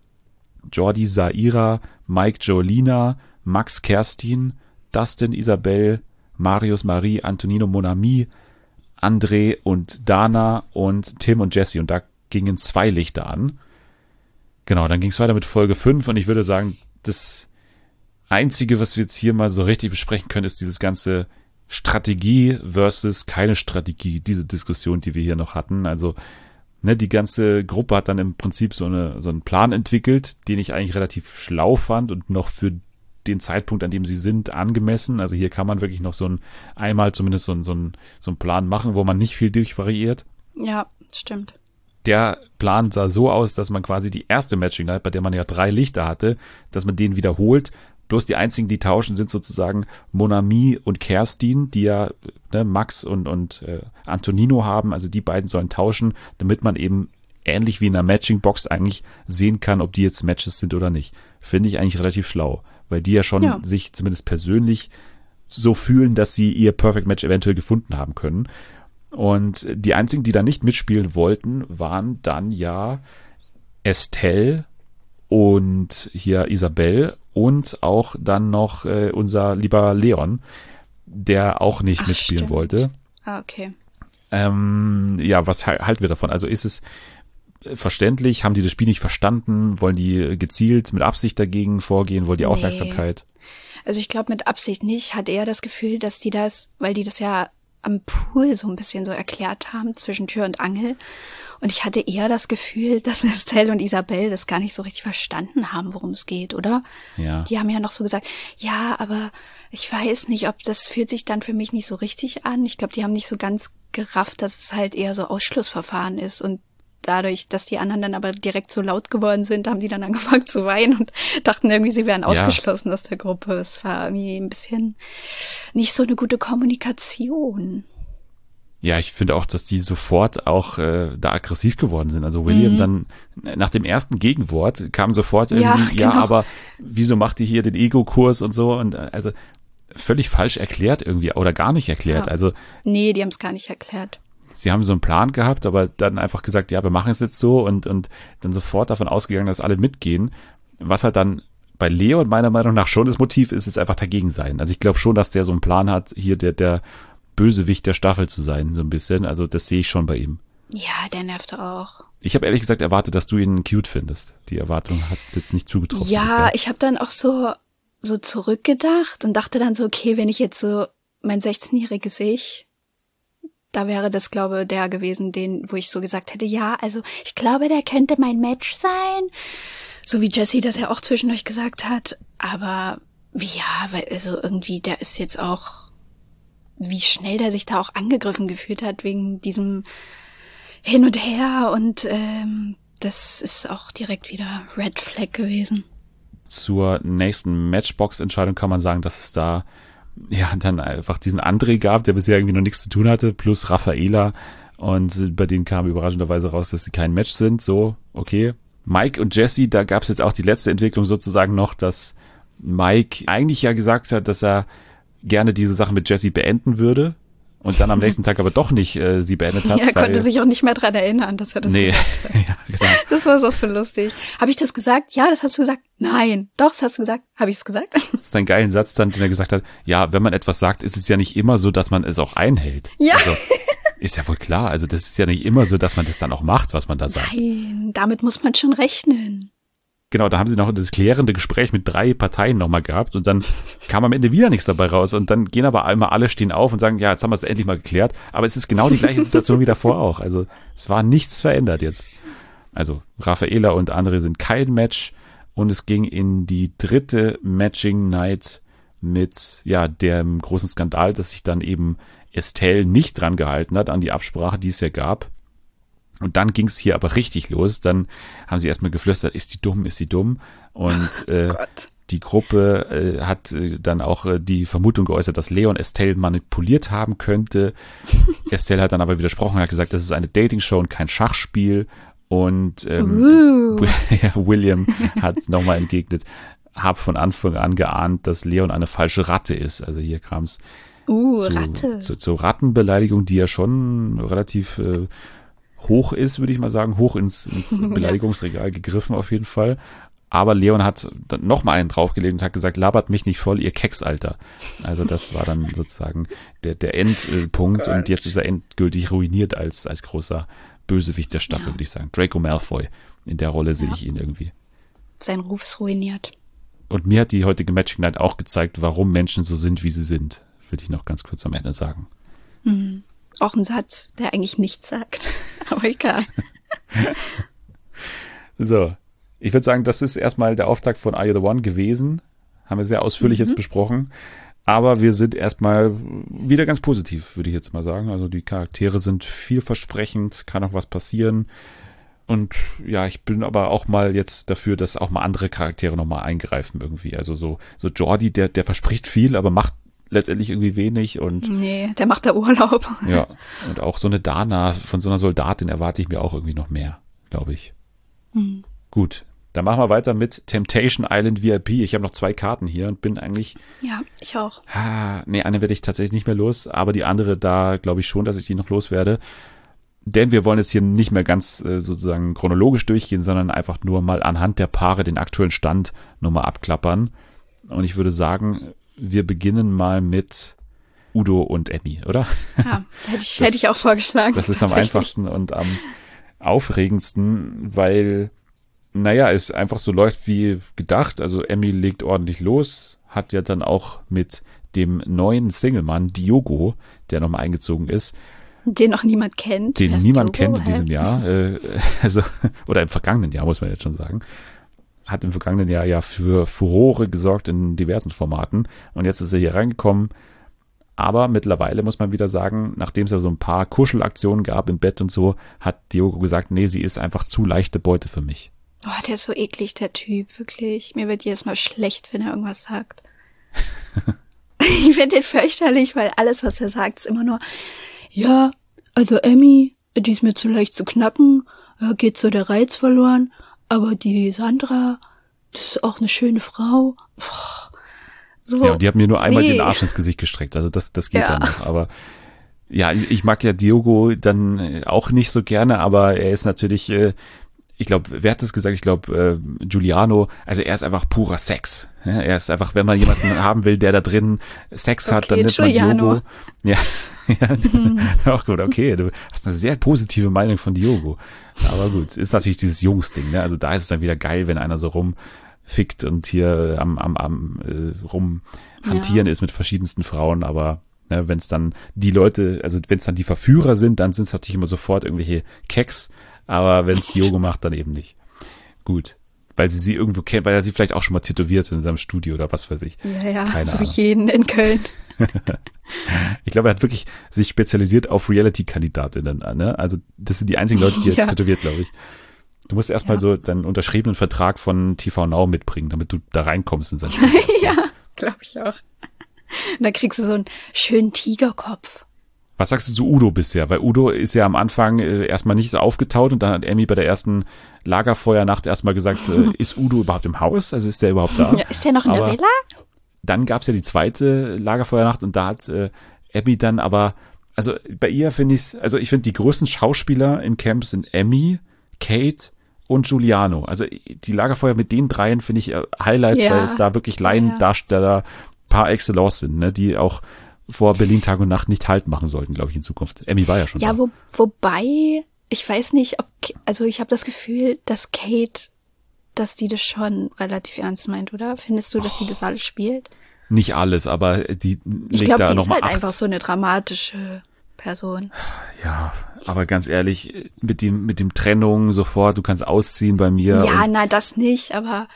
Jordi Saira, Mike Jolina, Max Kerstin, Dustin Isabel, Marius Marie, Antonino Monami, André und Dana und Tim und Jesse. Und da gingen zwei Lichter an. Genau, dann ging es weiter mit Folge fünf und ich würde sagen, das Einzige, was wir jetzt hier mal so richtig besprechen können, ist dieses ganze Strategie versus keine Strategie, diese Diskussion, die wir hier noch hatten. Also, ne, die ganze Gruppe hat dann im Prinzip so, eine, so einen Plan entwickelt, den ich eigentlich relativ schlau fand und noch für den Zeitpunkt, an dem sie sind, angemessen. Also hier kann man wirklich noch so ein, einmal zumindest so ein, so ein, so ein Plan machen, wo man nicht viel durchvariiert. Ja, stimmt. Der Plan sah so aus, dass man quasi die erste Matching Night, bei der man ja drei Lichter hatte, dass man den wiederholt. Bloß die einzigen, die tauschen, sind sozusagen Monami und Kerstin, die ja ne, Max und, und äh, Antonino haben. Also die beiden sollen tauschen, damit man eben ähnlich wie in einer Matching-Box eigentlich sehen kann, ob die jetzt Matches sind oder nicht. Finde ich eigentlich relativ schlau, weil die ja schon Ja. sich zumindest persönlich so fühlen, dass sie ihr Perfect Match eventuell gefunden haben können. Und die einzigen, die da nicht mitspielen wollten, waren dann ja Estelle und hier Isabel und auch dann noch äh, unser lieber Leon, der auch nicht Ach, mitspielen stimmt. wollte. Ah, okay. Ähm, ja, was ha- halten wir davon? Also ist es verständlich? Haben die das Spiel nicht verstanden? Wollen die gezielt mit Absicht dagegen vorgehen? Wollen die Nee. Aufmerksamkeit? Also ich glaube mit Absicht nicht, hat er das Gefühl, dass die das, weil die das ja am Pool so ein bisschen so erklärt haben, zwischen Tür und Angel. Und ich hatte eher das Gefühl, dass Estelle und Isabel das gar nicht so richtig verstanden haben, worum es geht, oder? Ja. Die haben ja noch so gesagt, ja, aber ich weiß nicht, ob das fühlt sich dann für mich nicht so richtig an. Ich glaube, die haben nicht so ganz gerafft, dass es halt eher so Ausschlussverfahren ist. Und dadurch, dass die anderen dann aber direkt so laut geworden sind, haben die dann angefangen zu weinen und dachten irgendwie, sie wären ausgeschlossen aus der Gruppe. Es war irgendwie ein bisschen nicht so eine gute Kommunikation. Ja, ich finde auch, dass die sofort auch äh, da aggressiv geworden sind. Also William mhm. dann nach dem ersten Gegenwort kam sofort irgendwie, ja, ja, genau. aber wieso macht ihr hier den Ego-Kurs und so? Und äh, also völlig falsch erklärt irgendwie oder gar nicht erklärt. Ja. Also nee, die haben es gar nicht erklärt. Sie haben so einen Plan gehabt, aber dann einfach gesagt, ja, wir machen es jetzt so und und dann sofort davon ausgegangen, dass alle mitgehen. Was halt dann bei Leon meiner Meinung nach schon das Motiv ist, ist einfach dagegen sein. Also ich glaube schon, dass der so einen Plan hat, hier der der Bösewicht der Staffel zu sein, so ein bisschen. Also das sehe ich schon bei ihm. Ja, der nervt auch. Ich habe ehrlich gesagt erwartet, dass du ihn cute findest. Die Erwartung hat jetzt nicht zugetroffen. Ja, bisher. ich habe dann auch so so zurückgedacht und dachte dann so, okay, wenn ich jetzt so mein sechzehnjähriges Ich, da wäre das, glaube ich, der gewesen, den, wo ich so gesagt hätte, ja, also ich glaube, der könnte mein Match sein. So wie Jessie das ja auch zwischendurch gesagt hat. Aber ja, weil also irgendwie, der ist jetzt auch, wie schnell der sich da auch angegriffen gefühlt hat wegen diesem Hin und Her. Und ähm, das ist auch direkt wieder Red Flag gewesen. Zur nächsten Matchbox-Entscheidung kann man sagen, dass es da ja dann einfach diesen André gab, der bisher irgendwie noch nichts zu tun hatte, plus Raffaela. Und bei denen kam überraschenderweise raus, dass sie kein Match sind. So, okay. Mike und Jessie, da gab es jetzt auch die letzte Entwicklung sozusagen noch, dass Mike eigentlich ja gesagt hat, dass er gerne diese Sache mit Jessie beenden würde und dann am nächsten Tag aber doch nicht äh, sie beendet hat. Ja, er konnte sich auch nicht mehr dran erinnern, dass er das nee. gesagt hat. Ja, genau. Das war so, so lustig. Habe ich das gesagt? Ja, das hast du gesagt. Nein. Doch, das hast du gesagt. Habe ich es gesagt? Das ist ein geiler Satz dann, den er gesagt hat, ja, wenn man etwas sagt, ist es ja nicht immer so, dass man es auch einhält. Ja. Also, ist ja wohl klar. Also das ist ja nicht immer so, dass man das dann auch macht, was man da sagt. Nein, damit muss man schon rechnen. Genau, da haben sie noch das klärende Gespräch mit drei Parteien nochmal gehabt und dann kam am Ende wieder nichts dabei raus und dann gehen aber einmal alle, stehen auf und sagen, ja, jetzt haben wir es endlich mal geklärt, aber es ist genau die gleiche Situation wie davor auch, also es war nichts verändert jetzt. Also Raffaela und André sind kein Match und es ging in die dritte Matching Night mit, ja, dem großen Skandal, dass sich dann eben Estelle nicht dran gehalten hat an die Absprache, die es ja gab. Und dann ging es hier aber richtig los. Dann haben sie erstmal geflüstert, ist die dumm, ist die dumm. Und äh, Oh Gott. die Gruppe äh, hat äh, dann auch äh, die Vermutung geäußert, dass Leon Estelle manipuliert haben könnte. Estelle hat dann aber widersprochen, hat gesagt, das ist eine Dating-Show und kein Schachspiel. Und ähm, Uh. William hat nochmal entgegnet, hab von Anfang an geahnt, dass Leon eine falsche Ratte ist. Also hier kam es Uh, zu, Ratte. zu, zur Rattenbeleidigung, die ja schon relativ äh, hoch ist, würde ich mal sagen, hoch ins, ins Beleidigungsregal gegriffen auf jeden Fall. Aber Leon hat dann noch mal einen draufgelegt und hat gesagt, labert mich nicht voll, ihr Keksalter. Also das war dann sozusagen der, der Endpunkt und jetzt ist er endgültig ruiniert als, als großer Bösewicht der Staffel, Ja. würde ich sagen. Draco Malfoy, in der Rolle sehe Ja. ich ihn irgendwie. Sein Ruf ist ruiniert. Und mir hat die heutige Matching Night auch gezeigt, warum Menschen so sind, wie sie sind, würde ich noch ganz kurz am Ende sagen. Mhm. Auch ein Satz, der eigentlich nichts sagt. Aber egal. So, ich würde sagen, das ist erstmal der Auftakt von Are You the One gewesen. Haben wir sehr ausführlich Mhm. jetzt besprochen. Aber wir sind erstmal wieder ganz positiv, würde ich jetzt mal sagen. Also die Charaktere sind vielversprechend, kann auch was passieren. Und ja, ich bin aber auch mal jetzt dafür, dass auch mal andere Charaktere nochmal eingreifen irgendwie. Also so, so Jordi, der, der verspricht viel, aber macht letztendlich irgendwie wenig und Nee, der macht da Urlaub. ja, und auch so eine Dana von so einer Soldatin erwarte ich mir auch irgendwie noch mehr, glaube ich. Mhm. Gut, dann machen wir weiter mit Temptation Island V I P. Ich habe noch zwei Karten hier und bin eigentlich, Ja, ich auch. ah, nee, eine werde ich tatsächlich nicht mehr los, aber die andere, da glaube ich schon, dass ich die noch loswerde. Denn wir wollen jetzt hier nicht mehr ganz äh, sozusagen chronologisch durchgehen, sondern einfach nur mal anhand der Paare den aktuellen Stand nochmal abklappern. Und ich würde sagen, wir beginnen mal mit Udo und Emmy, oder? Ja, hätte ich, Das- hätte ich auch vorgeschlagen. Das ist am tatsächlich. einfachsten und am aufregendsten, weil, naja, es einfach so läuft wie gedacht. Also Emmy legt ordentlich los, hat ja dann auch mit dem neuen Singlemann Diogo der nochmal eingezogen ist. Den noch niemand kennt. Den Wer ist niemand Diogo, kennt in diesem hä? Jahr. Äh, also, oder im vergangenen Jahr, muss man jetzt schon sagen. Hat im vergangenen Jahr ja für Furore gesorgt in diversen Formaten. Und jetzt ist er hier reingekommen. Aber mittlerweile muss man wieder sagen, nachdem es ja so ein paar Kuschelaktionen gab im Bett und so, hat Diogo gesagt, nee, sie ist einfach zu leichte Beute für mich. Oh, der ist so eklig, der Typ, wirklich. Mir wird jedes Mal schlecht, wenn er irgendwas sagt. Ich finde den fürchterlich, weil alles, was er sagt, ist immer nur, ja, also Emmy, die ist mir zu leicht zu knacken, da geht so der Reiz verloren, aber die Sandra, das ist auch eine schöne Frau. Boah, so, Ja, und die hat mir nur einmal nee. den Arsch ins Gesicht gestreckt, also das, das geht Ja. dann noch, aber ja, ich, ich mag ja Diogo dann auch nicht so gerne, aber er ist natürlich, äh, ich glaube, wer hat das gesagt? Ich glaube, äh, Giuliano, also er ist einfach purer Sex. Ja, er ist einfach, wenn man jemanden haben will, der da drin Sex hat, dann Okay, nimmt man Giuliano. Diogo. Ja, ja auch gut, okay, du hast eine sehr positive Meinung von Diogo. Aber gut, ist natürlich dieses Jungsding, ne? Also da ist es dann wieder geil, wenn einer so rumfickt und hier am, am, am äh, rumhantieren Ja. ist mit verschiedensten Frauen, aber ne, wenn es dann die Leute, also wenn es dann die Verführer sind, dann sind es natürlich immer sofort irgendwelche Keks, aber wenn es Diogo macht, dann eben nicht. Gut, weil sie sie irgendwo kennt, weil er sie vielleicht auch schon mal tätowiert in seinem Studio oder was weiß ich. Ja, ja, Keine so wie Ahnung. jeden in Köln. Ich glaube, er hat wirklich sich spezialisiert auf Reality-Kandidatinnen. Ne? Also das sind die einzigen Leute, die er Ja. tätowiert, glaube ich. Du musst erstmal Ja. so deinen unterschriebenen Vertrag von T V Now mitbringen, damit du da reinkommst in sein Studio. Ja, glaube ich auch. Und dann kriegst du so einen schönen Tigerkopf. Was sagst du zu Udo bisher? Weil Udo ist ja am Anfang äh, erstmal nicht so aufgetaut und dann hat Emmy bei der ersten Lagerfeuernacht erstmal gesagt, äh, ist Udo überhaupt im Haus? Also ist der überhaupt da? Ja, ist der noch in Aber der Villa? Dann gab's ja die zweite Lagerfeuernacht und da hat äh, Emmy dann aber, also bei ihr finde ich's, also ich finde die größten Schauspieler in Camp sind Emmy, Kate und Giuliano. Also die Lagerfeuer mit den dreien finde ich äh, Highlights, Ja. weil es da wirklich Laiendarsteller par excellence sind, ne, die auch vor Berlin Tag und Nacht nicht Halt machen sollten, glaube ich, in Zukunft. Emmy war ja schon Ja, da. wo, wobei, ich weiß nicht, ob, also ich habe das Gefühl, dass Kate, dass die das schon relativ ernst meint, oder? Findest du, dass die das alles spielt? Nicht alles, aber die Ich legt glaube, da die ist nochmal halt acht. einfach so eine dramatische Person. Ja, aber ganz ehrlich, mit dem, mit dem Trennung sofort, du kannst ausziehen bei mir. Ja, und nein, das nicht, aber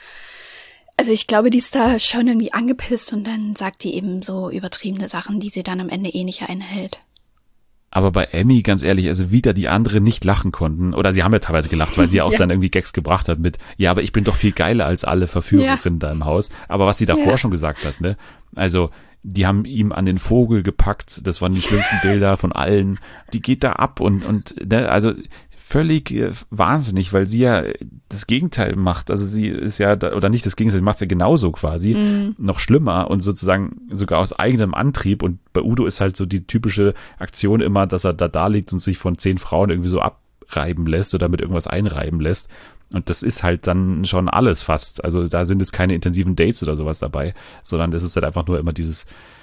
also ich glaube, die ist da schon irgendwie angepisst und dann sagt die eben so übertriebene Sachen, die sie dann am Ende eh nicht einhält. Aber bei Emmy, ganz ehrlich, also wieder die anderen nicht lachen konnten, oder sie haben ja teilweise gelacht, weil sie ja auch Ja. dann irgendwie Gags gebracht hat mit, ja, aber ich bin doch viel geiler als alle Verführerinnen da im Haus. Aber was sie davor Ja. schon gesagt hat, ne? Also, die haben ihm an den Vogel gepackt, das waren die schlimmsten Bilder von allen. Die geht da ab und, und, ne, also völlig äh, wahnsinnig, weil sie ja das Gegenteil macht. Also sie ist ja, da, oder nicht das Gegenteil, sie macht es ja genauso quasi, Mhm. noch schlimmer und sozusagen sogar aus eigenem Antrieb. Und bei Udo ist halt so die typische Aktion immer, dass er da da liegt und sich von zehn Frauen irgendwie so abreiben lässt oder mit irgendwas einreiben lässt. Und das ist halt dann schon alles fast. Also da sind jetzt keine intensiven Dates oder sowas dabei, sondern es ist halt einfach nur immer dieses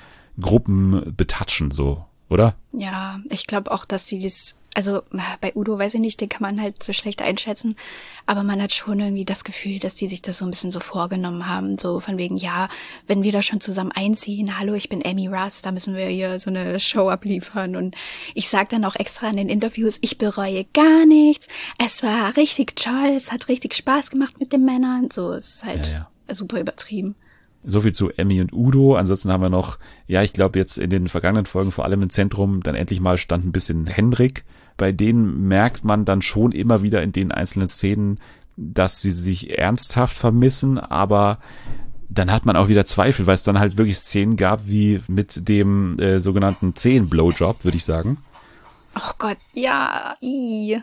Gruppenbetatschen so, oder? Ja, ich glaube auch, dass die das, also bei Udo weiß ich nicht, den kann man halt so schlecht einschätzen, aber man hat schon irgendwie das Gefühl, dass die sich das so ein bisschen so vorgenommen haben, so von wegen, ja, wenn wir da schon zusammen einziehen, hallo, ich bin Emmy Russ, da müssen wir hier so eine Show abliefern und ich sag dann auch extra in den Interviews, ich bereue gar nichts, es war richtig toll, es hat richtig Spaß gemacht mit den Männern, so, es ist halt Ja, super übertrieben. So viel zu Emmy und Udo. Ansonsten haben wir noch, ja, ich glaube jetzt in den vergangenen Folgen vor allem im Zentrum dann endlich mal stand ein bisschen Henrik. Bei denen merkt man dann schon immer wieder in den einzelnen Szenen, dass sie sich ernsthaft vermissen, aber dann hat man auch wieder Zweifel, weil es dann halt wirklich Szenen gab, wie mit dem äh, sogenannten Zehen-Blowjob, würde ich sagen. Oh Gott, ja, i.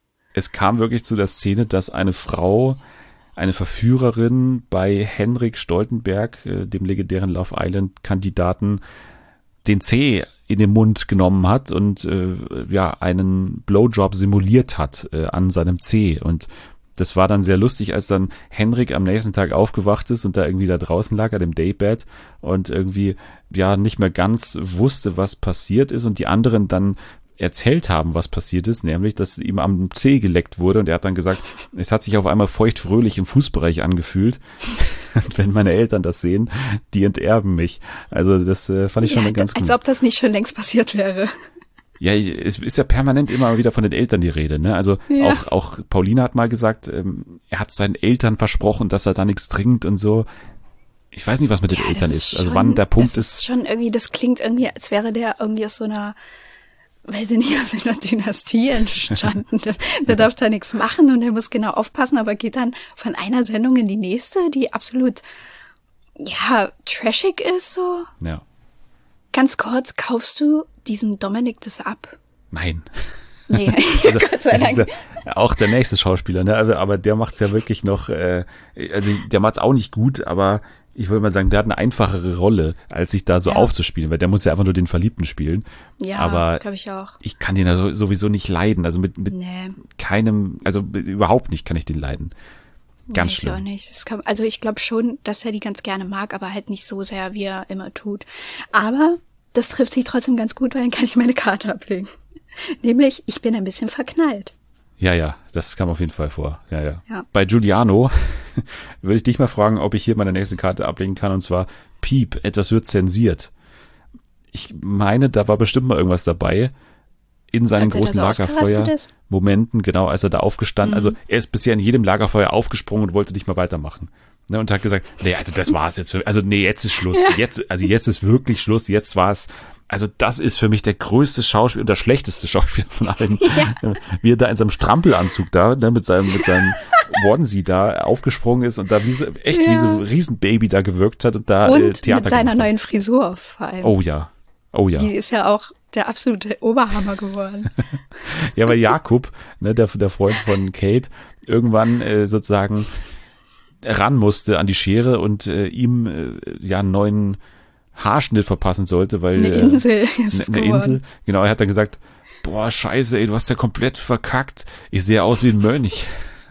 Es kam wirklich zu der Szene, dass eine Frau, eine Verführerin bei Henrik Stoltenberg, äh, dem legendären Love Island-Kandidaten, den Zeh in den Mund genommen hat und äh, ja einen Blowjob simuliert hat äh, an seinem Zeh. Und das war dann sehr lustig, als dann Henrik am nächsten Tag aufgewacht ist und da irgendwie da draußen lag, an dem Daybed und irgendwie ja nicht mehr ganz wusste, was passiert ist und die anderen dann erzählt haben, was passiert ist, nämlich, dass ihm am Zeh geleckt wurde und er hat dann gesagt, es hat sich auf einmal feuchtfröhlich im Fußbereich angefühlt. Und wenn meine Eltern das sehen, die enterben mich. Also das äh, fand ich schon Ja, ganz als gut. ob das nicht schon längst passiert wäre. Ja, es ist ja permanent immer wieder von den Eltern die Rede, ne? Also Ja. auch, auch Paulina hat mal gesagt, ähm, er hat seinen Eltern versprochen, dass er da nichts trinkt und so. Ich weiß nicht, was mit den Ja, Eltern das ist. Also schon- wann der Punkt das ist. schon irgendwie, das klingt irgendwie, als wäre der irgendwie aus so einer, weiß ich nicht, aus einer Dynastie entstanden. der, der darf da nichts machen und er muss genau aufpassen, aber geht dann von einer Sendung in die nächste, die absolut, ja, trashig ist so. Ja. Ganz kurz, kaufst du diesem Dominik das ab? Nein. Nee, Also, Gott sei das ist Dank. ja auch der nächste Schauspieler, ne? Aber, aber der macht's ja wirklich noch, äh, also der macht's auch nicht gut, aber ich würde mal sagen, der hat eine einfachere Rolle, als sich da so Ja. aufzuspielen, weil der muss ja einfach nur den Verliebten spielen. Ja, aber glaube ich auch. ich kann den ja so- sowieso nicht leiden. Also mit, mit Nee. keinem, also mit- überhaupt nicht kann ich den leiden. Ganz nee, schlimm. Ich auch nicht. Das kann, also ich glaube schon, dass er die ganz gerne mag, aber halt nicht so sehr, wie er immer tut. Aber das trifft sich trotzdem ganz gut, weil dann kann ich meine Karte ablegen. Nämlich, ich bin ein bisschen verknallt. Ja, ja, das kam auf jeden Fall vor. Ja, ja. Ja. Bei Giuliano würde ich dich mal fragen, ob ich hier meine nächste Karte ablegen kann, und zwar Piep, etwas wird zensiert. Ich meine, da war bestimmt mal irgendwas dabei in seinen Als er da großen so ausgerastet ist? Lagerfeuer-Momenten, genau, als er da aufgestanden, Mhm. also er ist bisher in jedem Lagerfeuer aufgesprungen und wollte nicht mehr weitermachen. Ne, und hat gesagt, nee, also das war's jetzt, für, also nee, jetzt ist Schluss, jetzt, also jetzt ist wirklich Schluss, jetzt war's. Also das ist für mich der größte Schauspieler und der schlechteste Schauspieler von allen. Wie er da in seinem Strampelanzug da, ne, mit seinem, mit seinem Onesie da aufgesprungen ist und da wie so, echt Ja. wie so ein Riesenbaby da gewirkt hat und da äh, Und Theater mit seiner gemacht hat. neuen Frisur vor allem. Oh ja, oh ja. Die ist ja auch der absolute Oberhammer geworden. Ja, weil Jakob, ne, der, der Freund von Kate, irgendwann äh, sozusagen ran musste an die Schere und äh, ihm äh, ja einen neuen Haarschnitt verpassen sollte, weil Eine äh, Insel ist ne- es eine geworden. Insel. Genau, er hat dann gesagt, boah, scheiße, ey, du hast ja komplett verkackt. Ich sehe aus wie ein Mönch.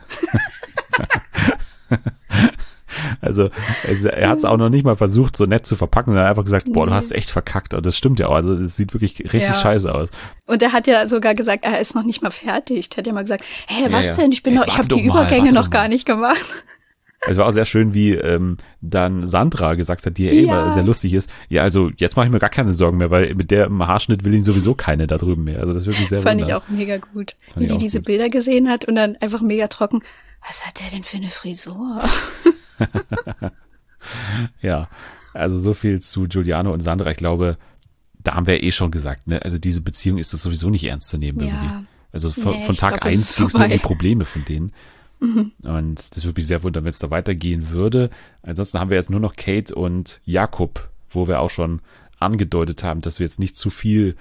Also, es, er hat es auch noch nicht mal versucht, so nett zu verpacken, sondern einfach gesagt, boah, du Nee. hast echt verkackt. Und das stimmt ja auch. Also, es sieht wirklich richtig Ja. scheiße aus. Und er hat ja sogar gesagt, er ist noch nicht mal fertig. Er hat ja mal gesagt, hey, Ja, was ja. denn? Ich bin Jetzt noch, ich warte habe doch die mal, Übergänge warte noch doch gar mal. nicht gemacht. Es war auch sehr schön, wie ähm, dann Sandra gesagt hat, die ja eh Ja. immer sehr lustig ist. Ja, also jetzt mache ich mir gar keine Sorgen mehr, weil mit der im Haarschnitt will ihn sowieso keine da drüben mehr. Also das ist wirklich sehr Fand ich wunderbar. auch mega gut. fand Wie ich die auch diese gut. Bilder gesehen hat und dann einfach mega trocken. Was hat der denn für eine Frisur? Ja, also so viel zu Giuliano und Sandra. Ich glaube, da haben wir eh schon gesagt, ne? Also diese Beziehung ist das sowieso nicht ernst zu nehmen Ja. irgendwie. Also von, Nee, von ich Tag glaub, das eins ist ging es nur um die vorbei. Probleme von denen. Und das würde mich sehr wundern, wenn es da weitergehen würde. Ansonsten haben wir jetzt nur noch Kate und Jakob, wo wir auch schon angedeutet haben, dass wir jetzt nicht zu viel,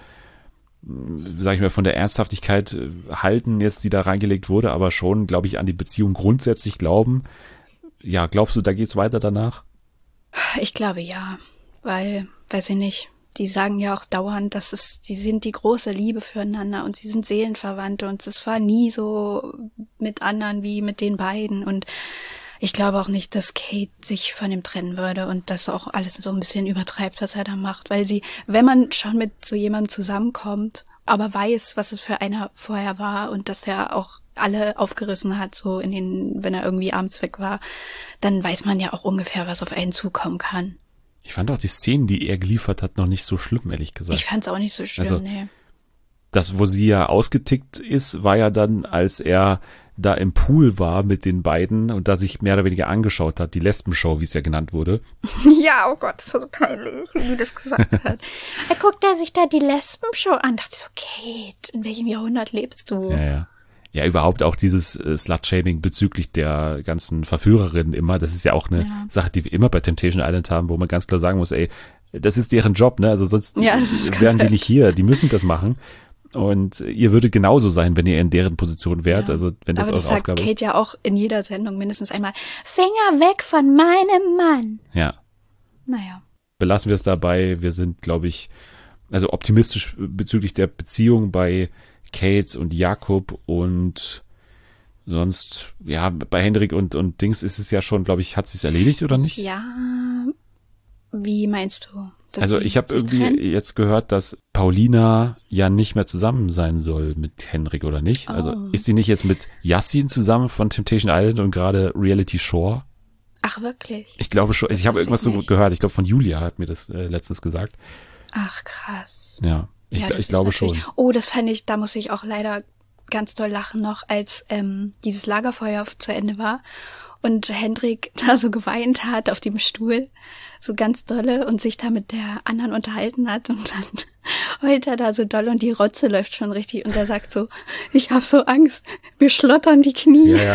sage ich mal, von der Ernsthaftigkeit äh, halten, jetzt die da reingelegt wurde, aber schon, glaube ich, an die Beziehung grundsätzlich glauben. Ja, glaubst du, da geht's weiter danach? Ich glaube ja, weil, weiß ich nicht, die sagen ja auch dauernd, dass es, die sind die große Liebe füreinander und sie sind Seelenverwandte und es war nie so mit anderen wie mit den beiden und ich glaube auch nicht, dass Kate sich von ihm trennen würde und das auch alles so ein bisschen übertreibt, was er da macht, weil sie, wenn man schon mit so jemandem zusammenkommt, aber weiß, was es für einer vorher war und dass er auch alle aufgerissen hat, so in den, wenn er irgendwie abends weg war, dann weiß man ja auch ungefähr, was auf einen zukommen kann. Ich fand auch die Szenen, die er geliefert hat, noch nicht so schlimm, ehrlich gesagt. Ich fand's auch nicht so schlimm, Also, nee. Das, wo sie ja ausgetickt ist, war ja dann, als er da im Pool war mit den beiden und da sich mehr oder weniger angeschaut hat, die Lesbenshow, wie es ja genannt wurde. Ja, oh Gott, das war so peinlich, wie die das gesagt hat. Er guckt er sich da die Lesbenshow an, dachte ich so, Kate, in welchem Jahrhundert lebst du? Ja, ja. Ja, überhaupt auch dieses äh, Slut-Shaming bezüglich der ganzen Verführerinnen immer. Das ist ja auch eine Ja. Sache, die wir immer bei Temptation Island haben, wo man ganz klar sagen muss, ey, das ist deren Job, ne? Also sonst Ja, das ist ganz wären die echt. nicht hier. Die müssen das machen. Und ihr würdet genauso sein, wenn ihr in deren Position wärt. Ja. Also wenn das Aber das eure sagt Aufgabe ist. Kate ja auch in jeder Sendung mindestens einmal, Finger weg von meinem Mann. Ja. Naja. Belassen wir es dabei. Wir sind, glaube ich, also optimistisch bezüglich der Beziehung bei Kate und Jakob und sonst, ja, bei Hendrik und, und Dings ist es ja schon, glaube ich, hat sie es erledigt oder nicht? Ja, wie meinst du? Dass Also sie ich habe sich irgendwie trennen? jetzt gehört, dass Paulina ja nicht mehr zusammen sein soll mit Hendrik, oder nicht? Also Oh. ist sie nicht jetzt mit Yassin zusammen von Temptation Island und gerade Reality Shore? Ach, wirklich? Ich glaube schon, ich habe wusste irgendwas ich so nicht. gehört. Ich glaube, von Julia hat mir das äh, letztens gesagt. Ach, krass. Ja, ich, Ja, das ich ist glaube schon. natürlich- Oh, das fand ich, da muss ich auch leider ganz doll lachen noch, als ähm, dieses Lagerfeuer zu Ende war und Hendrik da so geweint hat auf dem Stuhl, so ganz dolle und sich da mit der anderen unterhalten hat und dann heult er da so doll und die Rotze läuft schon richtig und er sagt so, ich hab so Angst, mir schlottern die Knie. Ja, ja.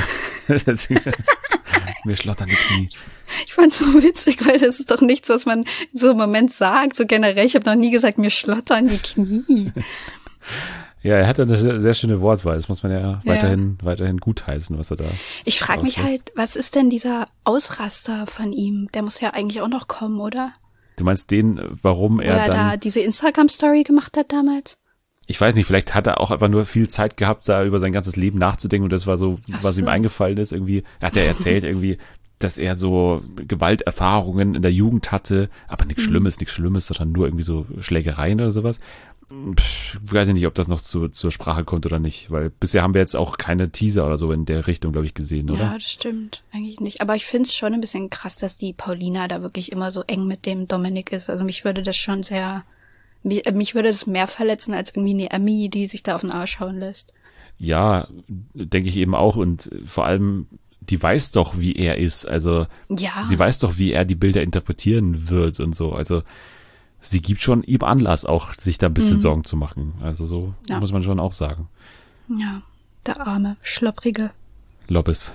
Mir schlottern die Knie. Ich fand's so witzig, weil das ist doch nichts, was man in so einem Moment sagt, so generell. Ich habe noch nie gesagt, mir schlottern die Knie. Ja, er hat eine sehr, sehr schöne Wortwahl. Das muss man ja, Ja. weiterhin, weiterhin gutheißen, was er da. Ich frage mich auslässt. halt, was ist denn dieser Ausraster von ihm? Der muss ja eigentlich auch noch kommen, oder? Du meinst den, warum Wo er er dann, da diese Instagram-Story gemacht hat damals? ich weiß nicht, vielleicht hat er auch einfach nur viel Zeit gehabt, da über sein ganzes Leben nachzudenken und das war so, Ach was ihm so. eingefallen ist irgendwie. Er hat ja erzählt irgendwie, dass er so Gewalterfahrungen in der Jugend hatte, aber nichts Mhm. Schlimmes, nichts Schlimmes, sondern nur irgendwie so Schlägereien oder sowas. Pff, weiß ich nicht, ob das noch zu, zur Sprache kommt oder nicht, weil bisher haben wir jetzt auch keine Teaser oder so in der Richtung, glaube ich, gesehen, oder? Ja, das stimmt. Eigentlich nicht. Aber ich find's schon ein bisschen krass, dass die Paulina da wirklich immer so eng mit dem Dominik ist. Also mich würde das schon sehr, mich, äh, mich würde das mehr verletzen als irgendwie eine Emmy, die sich da auf den Arsch hauen lässt. Ja, denke ich eben auch und vor allem, die weiß doch, wie er ist, also Ja. sie weiß doch, wie er die Bilder interpretieren wird und so, also sie gibt schon ihm Anlass auch, sich da ein bisschen Mhm. Sorgen zu machen, also so Ja. muss man schon auch sagen. Ja. Der arme, schlopprige. Lobbes.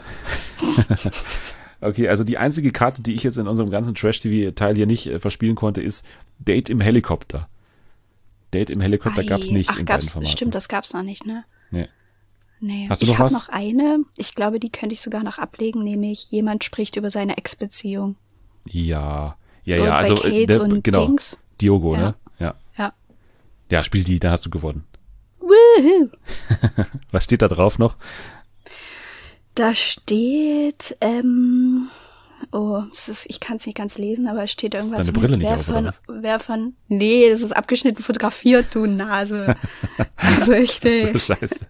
Okay, also die einzige Karte, die ich jetzt in unserem ganzen Trash-T V-Teil hier nicht äh, verspielen konnte, ist Date im Helikopter. Date im Helikopter Ei. gab's nicht Ach, in gab's, beiden Formaten. stimmt, das gab's noch nicht, ne? Nee. Nee. Hast du ich noch habe was? noch eine, ich glaube, die könnte ich sogar noch ablegen, nämlich jemand spricht über seine Ex-Beziehung. Ja, ja, Und ja, bei also Kate äh, der, und genau, Dings. Diogo, Ja. ne? Ja. Ja. Ja, spiel die, da hast du gewonnen. Woohoo! Was steht da drauf noch? Da steht, ähm, oh, das ist, ich kann es nicht ganz lesen, aber es steht irgendwas deine Brille mit, nicht wer auf, oder von, was? wer von, nee, das ist abgeschnitten fotografiert, du Nase. Also echt, ey. So scheiße.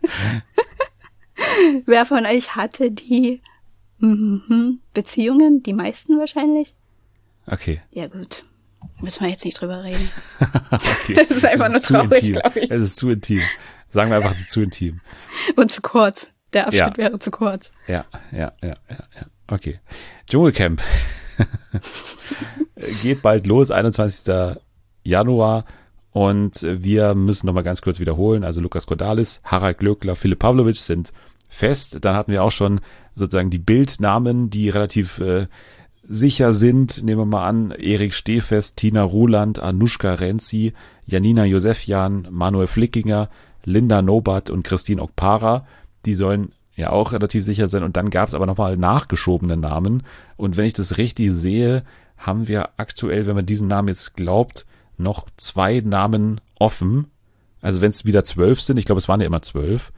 Wer von euch hatte die mhm, Beziehungen? Die meisten wahrscheinlich? Okay. Ja gut, müssen wir jetzt nicht drüber reden. okay. Das ist einfach nur zu traurig, intim. glaub ich. Es ist zu intim. Sagen wir einfach, es ist zu intim. Und zu kurz. Der Abschnitt Ja. wäre zu kurz. Ja, ja, ja, ja, ja. Okay. Dschungelcamp. Geht bald los, einundzwanzigsten Januar. Und wir müssen nochmal ganz kurz wiederholen. Also Lukas Cordalis, Harald Glöckler, Philipp Pavlovic sind fest. Dann hatten wir auch schon sozusagen die Bildnamen, die relativ äh, sicher sind. Nehmen wir mal an, Erik Stehfest, Tina Ruland, Anushka Renzi, Janina Josefjan, Manuel Flickinger, Linda Nobat und Christine Okpara. Die sollen ja auch relativ sicher sein. Und dann gab es aber nochmal nachgeschobene Namen. Und wenn ich das richtig sehe, haben wir aktuell, wenn man diesen Namen jetzt glaubt, noch zwei Namen offen. Also wenn es wieder zwölf sind, ich glaube, es waren ja immer zwölf,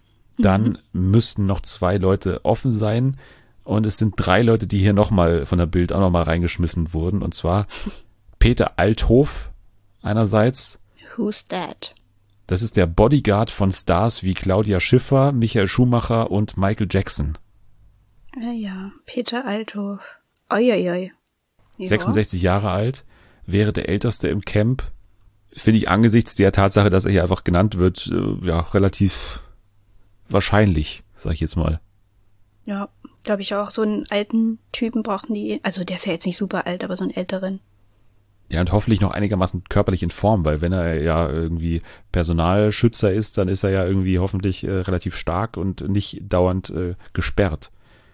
dann mhm. müssten noch zwei Leute offen sein. Und es sind drei Leute, die hier nochmal von der Bild auch nochmal reingeschmissen wurden. Und zwar Peter Althoff einerseits. Who's that? Das ist der Bodyguard von Stars wie Claudia Schiffer, Michael Schumacher und Michael Jackson. Ja, ja, Peter Althoff. Uiuiui. Ja. sechsundsechzig Jahre alt, wäre der Älteste im Camp. Finde ich angesichts der Tatsache, dass er hier einfach genannt wird, äh, ja, relativ wahrscheinlich, sag ich jetzt mal. Ja, glaube ich auch. So einen alten Typen brauchten die, also der ist ja jetzt nicht super alt, aber so einen älteren. Ja, und hoffentlich noch einigermaßen körperlich in Form, weil wenn er ja irgendwie Personalschützer ist, dann ist er ja irgendwie hoffentlich äh, relativ stark und nicht dauernd äh, gesperrt.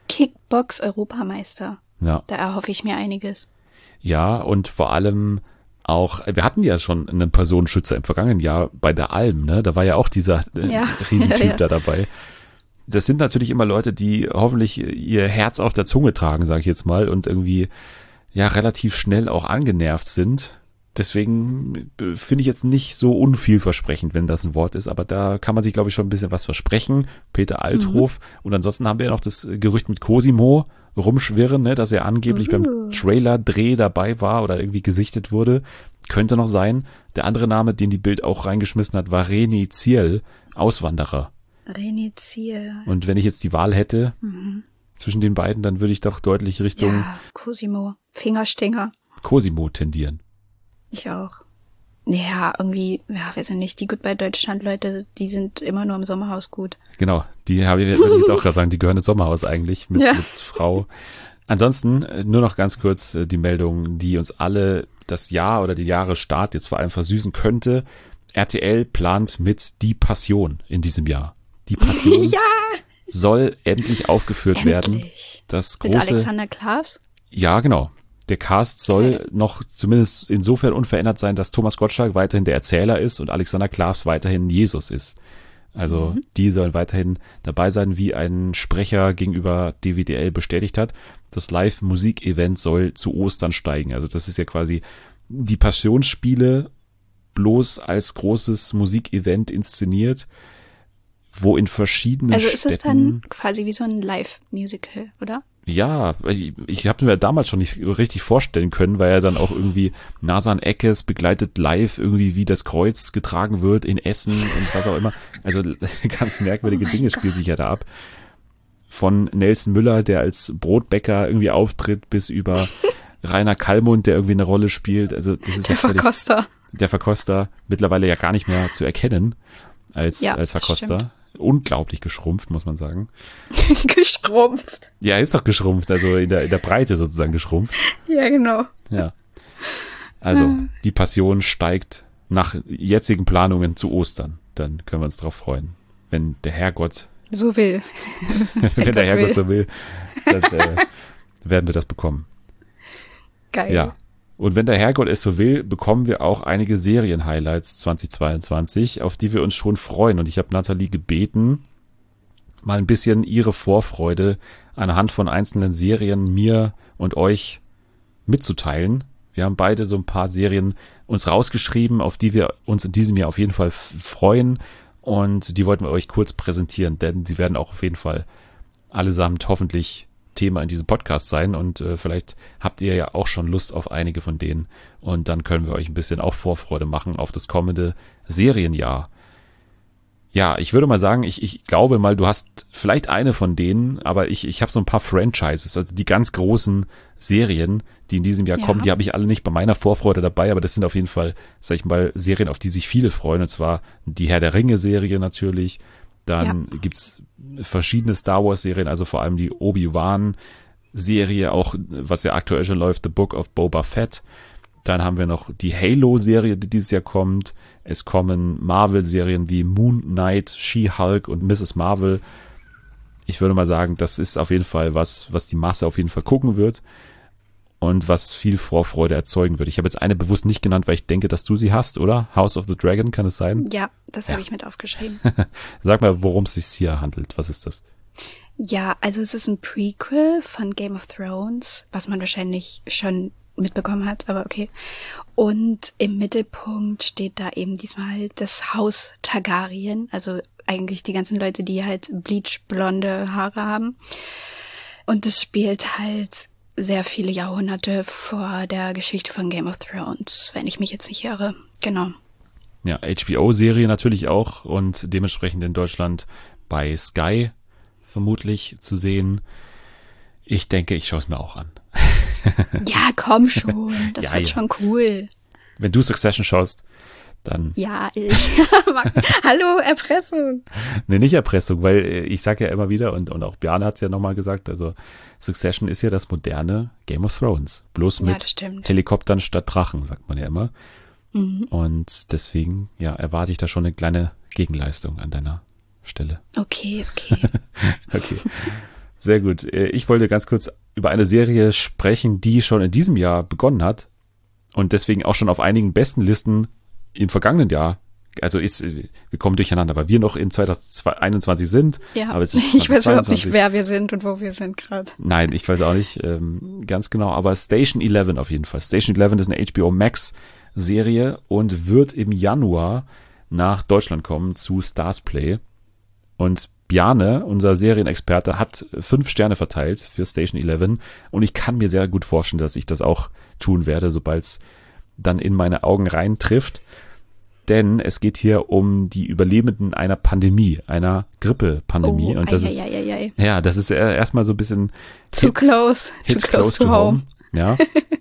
Kickbox-Europameister. Ja. Da erhoffe ich mir einiges. Ja, und vor allem auch, wir hatten ja schon einen Personenschützer im vergangenen Jahr bei der Alm, ne? Da war ja auch dieser äh, Ja. Riesentyp Ja, ja. da dabei. Das sind natürlich immer Leute, die hoffentlich ihr Herz auf der Zunge tragen, sage ich jetzt mal, und irgendwie ja relativ schnell auch angenervt sind. Deswegen äh, finde ich jetzt nicht so unvielversprechend, wenn das ein Wort ist, aber da kann man sich, glaube ich, schon ein bisschen was versprechen. Peter Althoff. Mhm. Und ansonsten haben wir ja noch das Gerücht mit Cosimo rumschwirren, ne, dass er angeblich Uh. beim Trailer-Dreh dabei war oder irgendwie gesichtet wurde. Könnte noch sein. Der andere Name, den die Bild auch reingeschmissen hat, war Reni Ziel, Auswanderer. René Ziel. Und wenn ich jetzt die Wahl hätte Mhm. zwischen den beiden, dann würde ich doch deutlich Richtung Ja, Cosimo. Fingerstinger. Cosimo tendieren. Ich auch. Ja, irgendwie, ja, wir sind nicht die Goodbye Deutschland Leute, die sind immer nur im Sommerhaus gut. Genau, die habe ich, würde ich jetzt auch gerade sagen, die gehören ins Sommerhaus eigentlich mit, Ja. mit Frau. Ansonsten äh, nur noch ganz kurz äh, die Meldung, die uns alle das Jahr oder die Jahresstart jetzt vor allem versüßen könnte. R T L plant mit Die Passion in diesem Jahr. Die Passion Ja, soll endlich aufgeführt werden. endlich. Das Mit große, Alexander Klaas? ja genau. Der Cast soll Okay. noch zumindest insofern unverändert sein, dass Thomas Gottschalk weiterhin der Erzähler ist und Alexander Klaas weiterhin Jesus ist. Also die sollen weiterhin dabei sein, wie ein Sprecher gegenüber D W D L bestätigt hat. Das Live-Musik-Event soll zu Ostern steigen. Also das ist ja quasi die Passionsspiele bloß als großes Musikevent inszeniert, wo in verschiedenen Also ist Städten... es dann quasi wie so ein Live-Musical, oder? Ja, ich, ich habe mir damals schon nicht richtig vorstellen können, weil er dann auch irgendwie Nasan Eckes begleitet live irgendwie, wie das Kreuz getragen wird in Essen und was auch immer. Also ganz merkwürdige Oh mein Dinge Gott. spielt sich ja da ab. Von Nelson Müller, der als Brotbäcker irgendwie auftritt, bis über Rainer Kallmund, der irgendwie eine Rolle spielt. Also das ist Der ja völlig, Verkoster. der Verkoster, mittlerweile ja gar nicht mehr zu erkennen als, Ja, als das Verkoster. Unglaublich geschrumpft, muss man sagen. Gestrumpft. Ja, er ist doch geschrumpft, also in der, in der Breite sozusagen geschrumpft. Ja, genau. Ja. Also, die Passion steigt nach jetzigen Planungen zu Ostern. Dann können wir uns drauf freuen. Wenn der Herrgott, So will. wenn der Herrgott will. so will, dann äh, werden wir das bekommen. Geil. Ja. Und wenn der Herrgott es so will, bekommen wir auch einige Serien-Highlights zweitausendzweiundzwanzig, auf die wir uns schon freuen. Und ich habe Nathalie gebeten, mal ein bisschen ihre Vorfreude anhand von einzelnen Serien mir und euch mitzuteilen. Wir haben beide so ein paar Serien uns rausgeschrieben, auf die wir uns in diesem Jahr auf jeden Fall f- freuen. Und die wollten wir euch kurz präsentieren, denn sie werden auch auf jeden Fall allesamt hoffentlich Thema in diesem Podcast sein. Und äh, vielleicht habt ihr ja auch schon Lust auf einige von denen. Und dann können wir euch ein bisschen auch Vorfreude machen auf das kommende Serienjahr. Ja, ich würde mal sagen, ich, ich glaube mal, du hast vielleicht eine von denen, aber ich, ich habe so ein paar Franchises, also die ganz großen Serien, die in diesem Jahr Ja. kommen, die habe ich alle nicht bei meiner Vorfreude dabei, aber das sind auf jeden Fall, sag ich mal, Serien, auf die sich viele freuen, und zwar die Herr der Ringe-Serie natürlich, dann Ja. gibt's verschiedene Star Wars-Serien, also vor allem die Obi-Wan-Serie, auch was ja aktuell schon läuft, The Book of Boba Fett. Dann haben wir noch die Halo-Serie, die dieses Jahr kommt. Es kommen Marvel-Serien wie Moon Knight, She-Hulk und Misses Marvel. Ich würde mal sagen, das ist auf jeden Fall was, was die Masse auf jeden Fall gucken wird und was viel Vorfreude erzeugen wird. Ich habe jetzt eine bewusst nicht genannt, weil ich denke, dass du sie hast, oder? House of the Dragon, kann es sein? Ja, das Ja. habe ich mit aufgeschrieben. Sag mal, worum es sich hier handelt. Was ist das? Ja, also es ist ein Prequel von Game of Thrones, was man wahrscheinlich schon mitbekommen hat, aber okay. Und im Mittelpunkt steht da eben diesmal das Haus Targaryen, also eigentlich die ganzen Leute, die halt bleachblonde Haare haben. Und es spielt halt sehr viele Jahrhunderte vor der Geschichte von Game of Thrones, wenn ich mich jetzt nicht irre. Genau. Ja, H B O-Serie natürlich auch und dementsprechend in Deutschland bei Sky vermutlich zu sehen. Ich denke, ich schaue es mir auch an. Ja, komm schon, das Ja, wird ja. schon cool. Wenn du Succession schaust, dann, Ja, ich, hallo, Erpressung. ne, nicht Erpressung, weil äh, ich sage ja immer wieder, und, und auch Bjarne hat es ja nochmal gesagt, also Succession ist ja das moderne Game of Thrones. Bloß Ja, mit das stimmt. Helikoptern statt Drachen, sagt man ja immer. Mhm. Und deswegen, ja, erwarte ich da schon eine kleine Gegenleistung an deiner Stelle. Okay, okay. Okay, sehr gut. Äh, Ich wollte ganz kurz über eine Serie sprechen, die schon in diesem Jahr begonnen hat und deswegen auch schon auf einigen besten Listen im vergangenen Jahr, also jetzt, äh, wir kommen durcheinander, weil wir noch in zweitausendeinundzwanzig sind. Ja, aber es ist ich weiß überhaupt nicht, zweitausendzweiundzwanzig. wer wir sind und wo wir sind gerade. Nein, ich weiß auch nicht ähm, ganz genau, aber Station elf auf jeden Fall. Station elf ist eine H B O Max Serie und wird im Januar nach Deutschland kommen zu Starzplay. Und Bjarne, unser Serienexperte, hat fünf Sterne verteilt für Station elf und ich kann mir sehr gut vorstellen, dass ich das auch tun werde, sobald es dann in meine Augen rein trifft. denn es geht hier um die Überlebenden einer Pandemie, einer Grippe-Pandemie. Oh, und das ei, ist, ei, ei, ei. ja, das ist äh, erstmal so ein bisschen Too Hits, close. Hits Too close to home. Ja.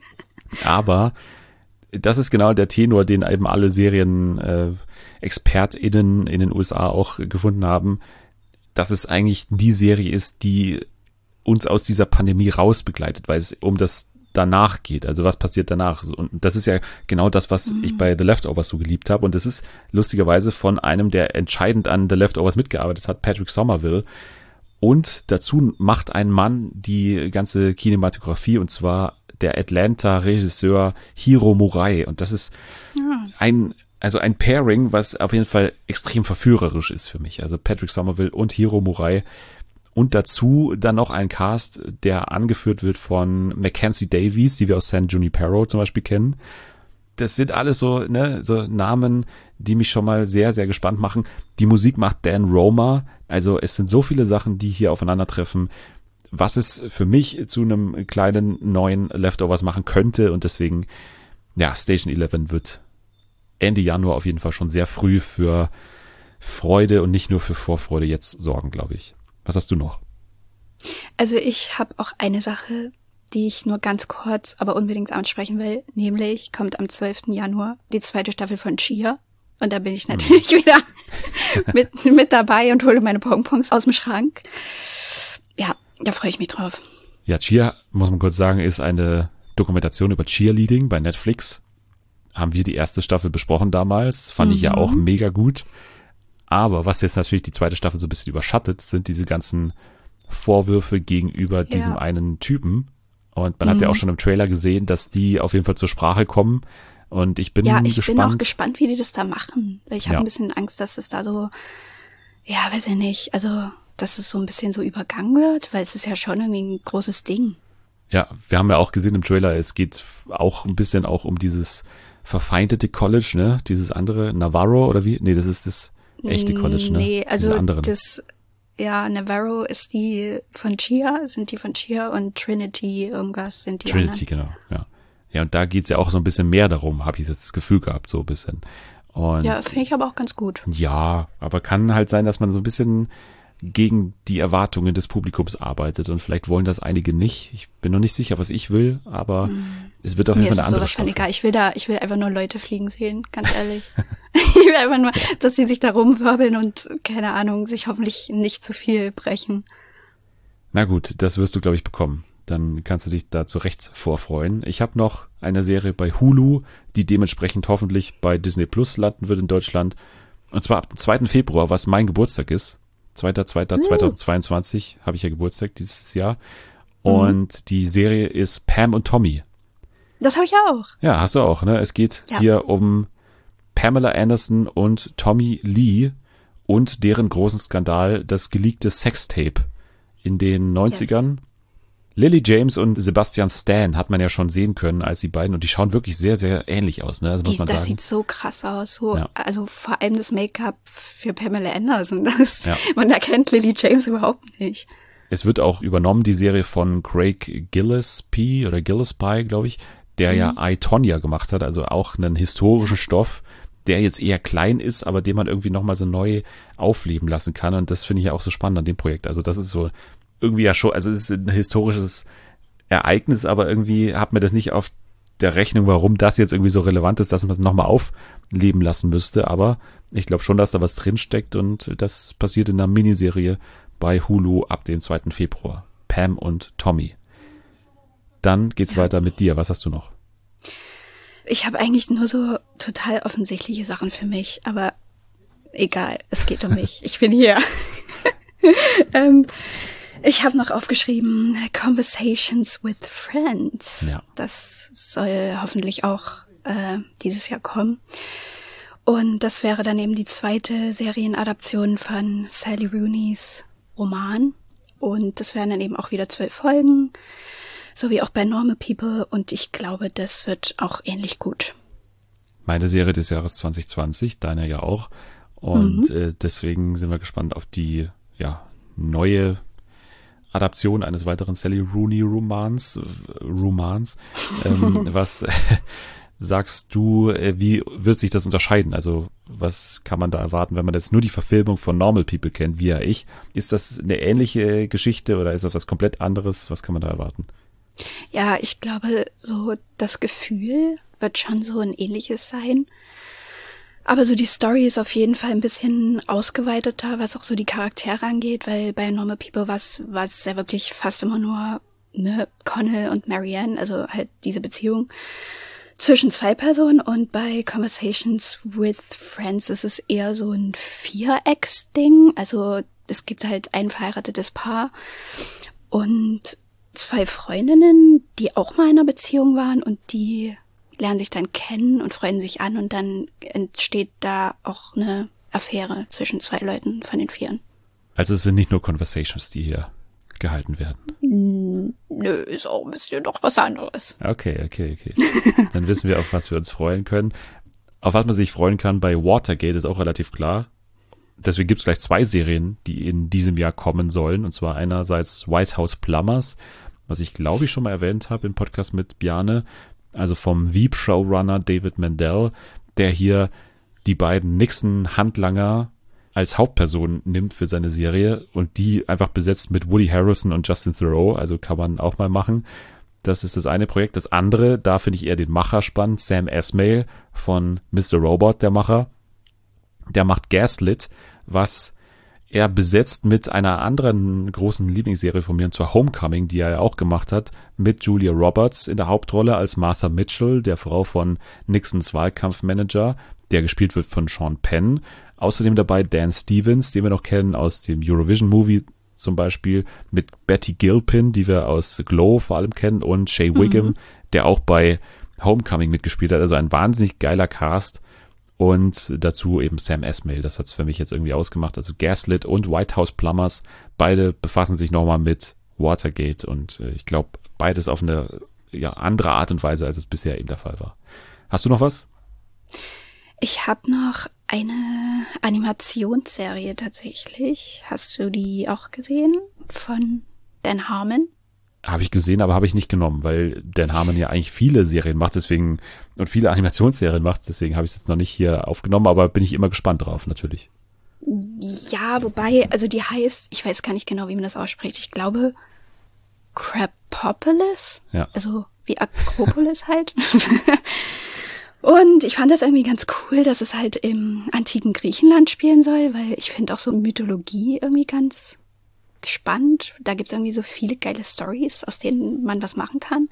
Aber das ist genau der Tenor, den eben alle Serien äh, ExpertInnen in den U S A auch gefunden haben, dass es eigentlich die Serie ist, die uns aus dieser Pandemie rausbegleitet, weil es um das danach geht. Also was passiert danach? Und das ist ja genau das, was mhm. ich bei The Leftovers so geliebt habe. Und das ist lustigerweise von einem, der entscheidend an The Leftovers mitgearbeitet hat, Patrick Somerville. Und dazu macht ein Mann die ganze Kinematografie, und zwar der Atlanta-Regisseur Hiro Murai. Und das ist ja. ein, also ein Pairing, was auf jeden Fall extrem verführerisch ist für mich. Also Patrick Somerville und Hiro Murai. Und dazu dann noch ein Cast, der angeführt wird von Mackenzie Davies, die wir aus San Junipero zum Beispiel kennen. Das sind alles so, ne, so Namen, die mich schon mal sehr, sehr gespannt machen. Die Musik macht Dan Roma. Also es sind so viele Sachen, die hier aufeinandertreffen, was es für mich zu einem kleinen neuen Leftovers machen könnte. Und deswegen, ja, Station elf wird Ende Januar auf jeden Fall schon sehr früh für Freude und nicht nur für Vorfreude jetzt sorgen, glaube ich. Was hast du noch? Also ich habe auch eine Sache, die ich nur ganz kurz, aber unbedingt ansprechen will. Nämlich kommt am zwölften Januar die zweite Staffel von Cheer. Und da bin ich natürlich hm. wieder mit, mit dabei und hole meine Pongpongs aus dem Schrank. Ja, da freue ich mich drauf. Ja, Cheer, muss man kurz sagen, ist eine Dokumentation über Cheerleading bei Netflix. Haben wir die erste Staffel besprochen damals. Fand mhm. ich ja auch mega gut. Aber was jetzt natürlich die zweite Staffel so ein bisschen überschattet, sind diese ganzen Vorwürfe gegenüber ja. diesem einen Typen. Und man mhm. hat ja auch schon im Trailer gesehen, dass die auf jeden Fall zur Sprache kommen. Und ich bin ja, ich gespannt. bin auch gespannt, wie die das da machen. Ich habe ja. ein bisschen Angst, dass es da so, ja, weiß ich nicht, also dass es so ein bisschen so übergangen wird, weil es ist ja schon irgendwie ein großes Ding. Ja, wir haben ja auch gesehen im Trailer, es geht auch ein bisschen auch um dieses verfeindete College, ne? Dieses andere, Navarro oder wie? Nee, das ist das echte College, ne? Nee, also das, ja, Navarro ist die von Cheer, sind die von Cheer und Trinity irgendwas sind die Trinity, anderen. Genau, ja. Ja, und da geht's ja auch so ein bisschen mehr darum, habe ich jetzt das Gefühl gehabt, so ein bisschen. Und ja, das finde ich aber auch ganz gut. Ja, aber kann halt sein, dass man so ein bisschen gegen die Erwartungen des Publikums arbeitet und vielleicht wollen das einige nicht. Ich bin noch nicht sicher, was ich will, aber mm. es wird auf jeden Fall eine andere Staffel. Egal. Ich will da, ich will einfach nur Leute fliegen sehen, ganz ehrlich. Ich will einfach nur, dass sie sich da rumwirbeln und, keine Ahnung, sich hoffentlich nicht zu viel brechen. Na gut, das wirst du, glaube ich, bekommen. Dann kannst du dich da zu Recht vorfreuen. Ich habe noch eine Serie bei Hulu, die dementsprechend hoffentlich bei Disney Plus landen wird in Deutschland. Und zwar ab dem zweiten Februar, was mein Geburtstag ist. zweiter zweiter zweitausendzweiundzwanzig habe ich ja Geburtstag dieses Jahr. Und mhm. die Serie ist Pam und Tommy. Das habe ich auch. Ja, hast du auch, ne? Es geht ja. hier um Pamela Anderson und Tommy Lee und deren großen Skandal, das geleakte Sextape in den neunzigern. Yes. Lily James und Sebastian Stan hat man ja schon sehen können als die beiden und die schauen wirklich sehr, sehr ähnlich aus, ne? Also muss die, man das sagen. sieht so krass aus, so, ja. also vor allem das Make-up für Pamela Anderson, das, ja. man erkennt Lily James überhaupt nicht. Es wird auch übernommen, die Serie von Craig Gillespie oder Gillespie, glaube ich, der mhm. ja I, Tonya gemacht hat, also auch einen historischen Stoff, der jetzt eher klein ist, aber den man irgendwie nochmal so neu aufleben lassen kann und das finde ich ja auch so spannend an dem Projekt. Also das ist so irgendwie ja schon, also es ist ein historisches Ereignis, aber irgendwie hat mir das nicht auf der Rechnung, warum das jetzt irgendwie so relevant ist, dass man es nochmal aufleben lassen müsste, aber ich glaube schon, dass da was drinsteckt und das passiert in einer Miniserie bei Hulu ab dem zweiten Februar. Pam und Tommy. Dann geht's ja. weiter mit dir. Was hast du noch? Ich habe eigentlich nur so total offensichtliche Sachen für mich, aber egal, es geht um mich. Ich bin hier. ähm, Ich habe noch aufgeschrieben Conversations with Friends. Ja. Das soll hoffentlich auch äh, dieses Jahr kommen. Und das wäre dann eben die zweite Serienadaption von Sally Rooney's Roman. Und das wären dann eben auch wieder zwölf Folgen, so wie auch bei Normal People. Und ich glaube, das wird auch ähnlich gut. Meine Serie des Jahres zwanzig zwanzig, deine ja auch. Und mhm. äh, deswegen sind wir gespannt auf die ja neue Adaption eines weiteren Sally Rooney Romans, Romans. Ähm, was äh, sagst du, äh, wie wird sich das unterscheiden? Also Was kann man da erwarten, wenn man jetzt nur die Verfilmung von Normal People kennt, wie ja ich? Ist das eine ähnliche Geschichte oder ist das was komplett anderes? Was kann man da erwarten? Ja, ich glaube, so das Gefühl wird schon so ein ähnliches sein. Aber so die Story ist auf jeden Fall ein bisschen ausgeweiteter, was auch so die Charaktere angeht, weil bei Normal People war es ja wirklich fast immer nur ne, Connell und Marianne, also halt diese Beziehung zwischen zwei Personen, und bei Conversations with Friends ist es eher so ein Vierecks-Ding, also es gibt halt ein verheiratetes Paar und zwei Freundinnen, die auch mal in einer Beziehung waren, und die lernen sich dann kennen und freuen sich an, und dann entsteht da auch eine Affäre zwischen zwei Leuten von den Vieren. Also es sind nicht nur Conversations, die hier gehalten werden. Nö, ist auch ein bisschen doch was anderes. Okay, okay, okay. Dann wissen wir, auf was wir uns freuen können. Auf was man sich freuen kann bei Watergate ist auch relativ klar. Deswegen gibt es gleich zwei Serien, die in diesem Jahr kommen sollen. Und zwar einerseits White House Plumbers, was ich glaube ich schon mal erwähnt habe im Podcast mit Bjarne. Also vom Veep-Showrunner David Mandel, der hier die beiden Nixon-Handlanger als Hauptperson nimmt für seine Serie und die einfach besetzt mit Woody Harrelson und Justin Theroux, also kann man auch mal machen. Das ist das eine Projekt. Das andere, da finde ich eher den Macher spannend, Sam Esmail von Mister Robot, der Macher. Der macht Gaslit, was er besetzt mit einer anderen großen Lieblingsserie von mir, und zwar Homecoming, die er ja auch gemacht hat, mit Julia Roberts in der Hauptrolle als Martha Mitchell, der Frau von Nixons Wahlkampfmanager, der gespielt wird von Sean Penn. Außerdem dabei Dan Stevens, den wir noch kennen aus dem Eurovision-Movie zum Beispiel, mit Betty Gilpin, die wir aus Glow vor allem kennen, und Shea Wiggum, mhm. der auch bei Homecoming mitgespielt hat. Also ein wahnsinnig geiler Cast. Und dazu eben Sam Esmail, das hat es für mich jetzt irgendwie ausgemacht. Also Gaslit und White House Plumbers, beide befassen sich nochmal mit Watergate. Und äh, ich glaube, beides auf eine ja, andere Art und Weise, als es bisher eben der Fall war. Hast du noch was? Ich habe noch eine Animationsserie tatsächlich. Hast du die auch gesehen? Von Dan Harmon? Habe ich gesehen, aber habe ich nicht genommen, weil Dan Harmon ja eigentlich viele Serien macht, deswegen und viele Animationsserien macht, deswegen habe ich es jetzt noch nicht hier aufgenommen, aber bin ich immer gespannt drauf, natürlich. Ja, wobei, also die heißt, ich weiß gar nicht genau, wie man das ausspricht, ich glaube Crapopolis, ja. Also wie Akropolis halt. Und ich fand das irgendwie ganz cool, dass es halt im antiken Griechenland spielen soll, weil ich finde auch so Mythologie irgendwie ganz spannend. Da gibt's irgendwie so viele geile Stories, aus denen man was machen kann.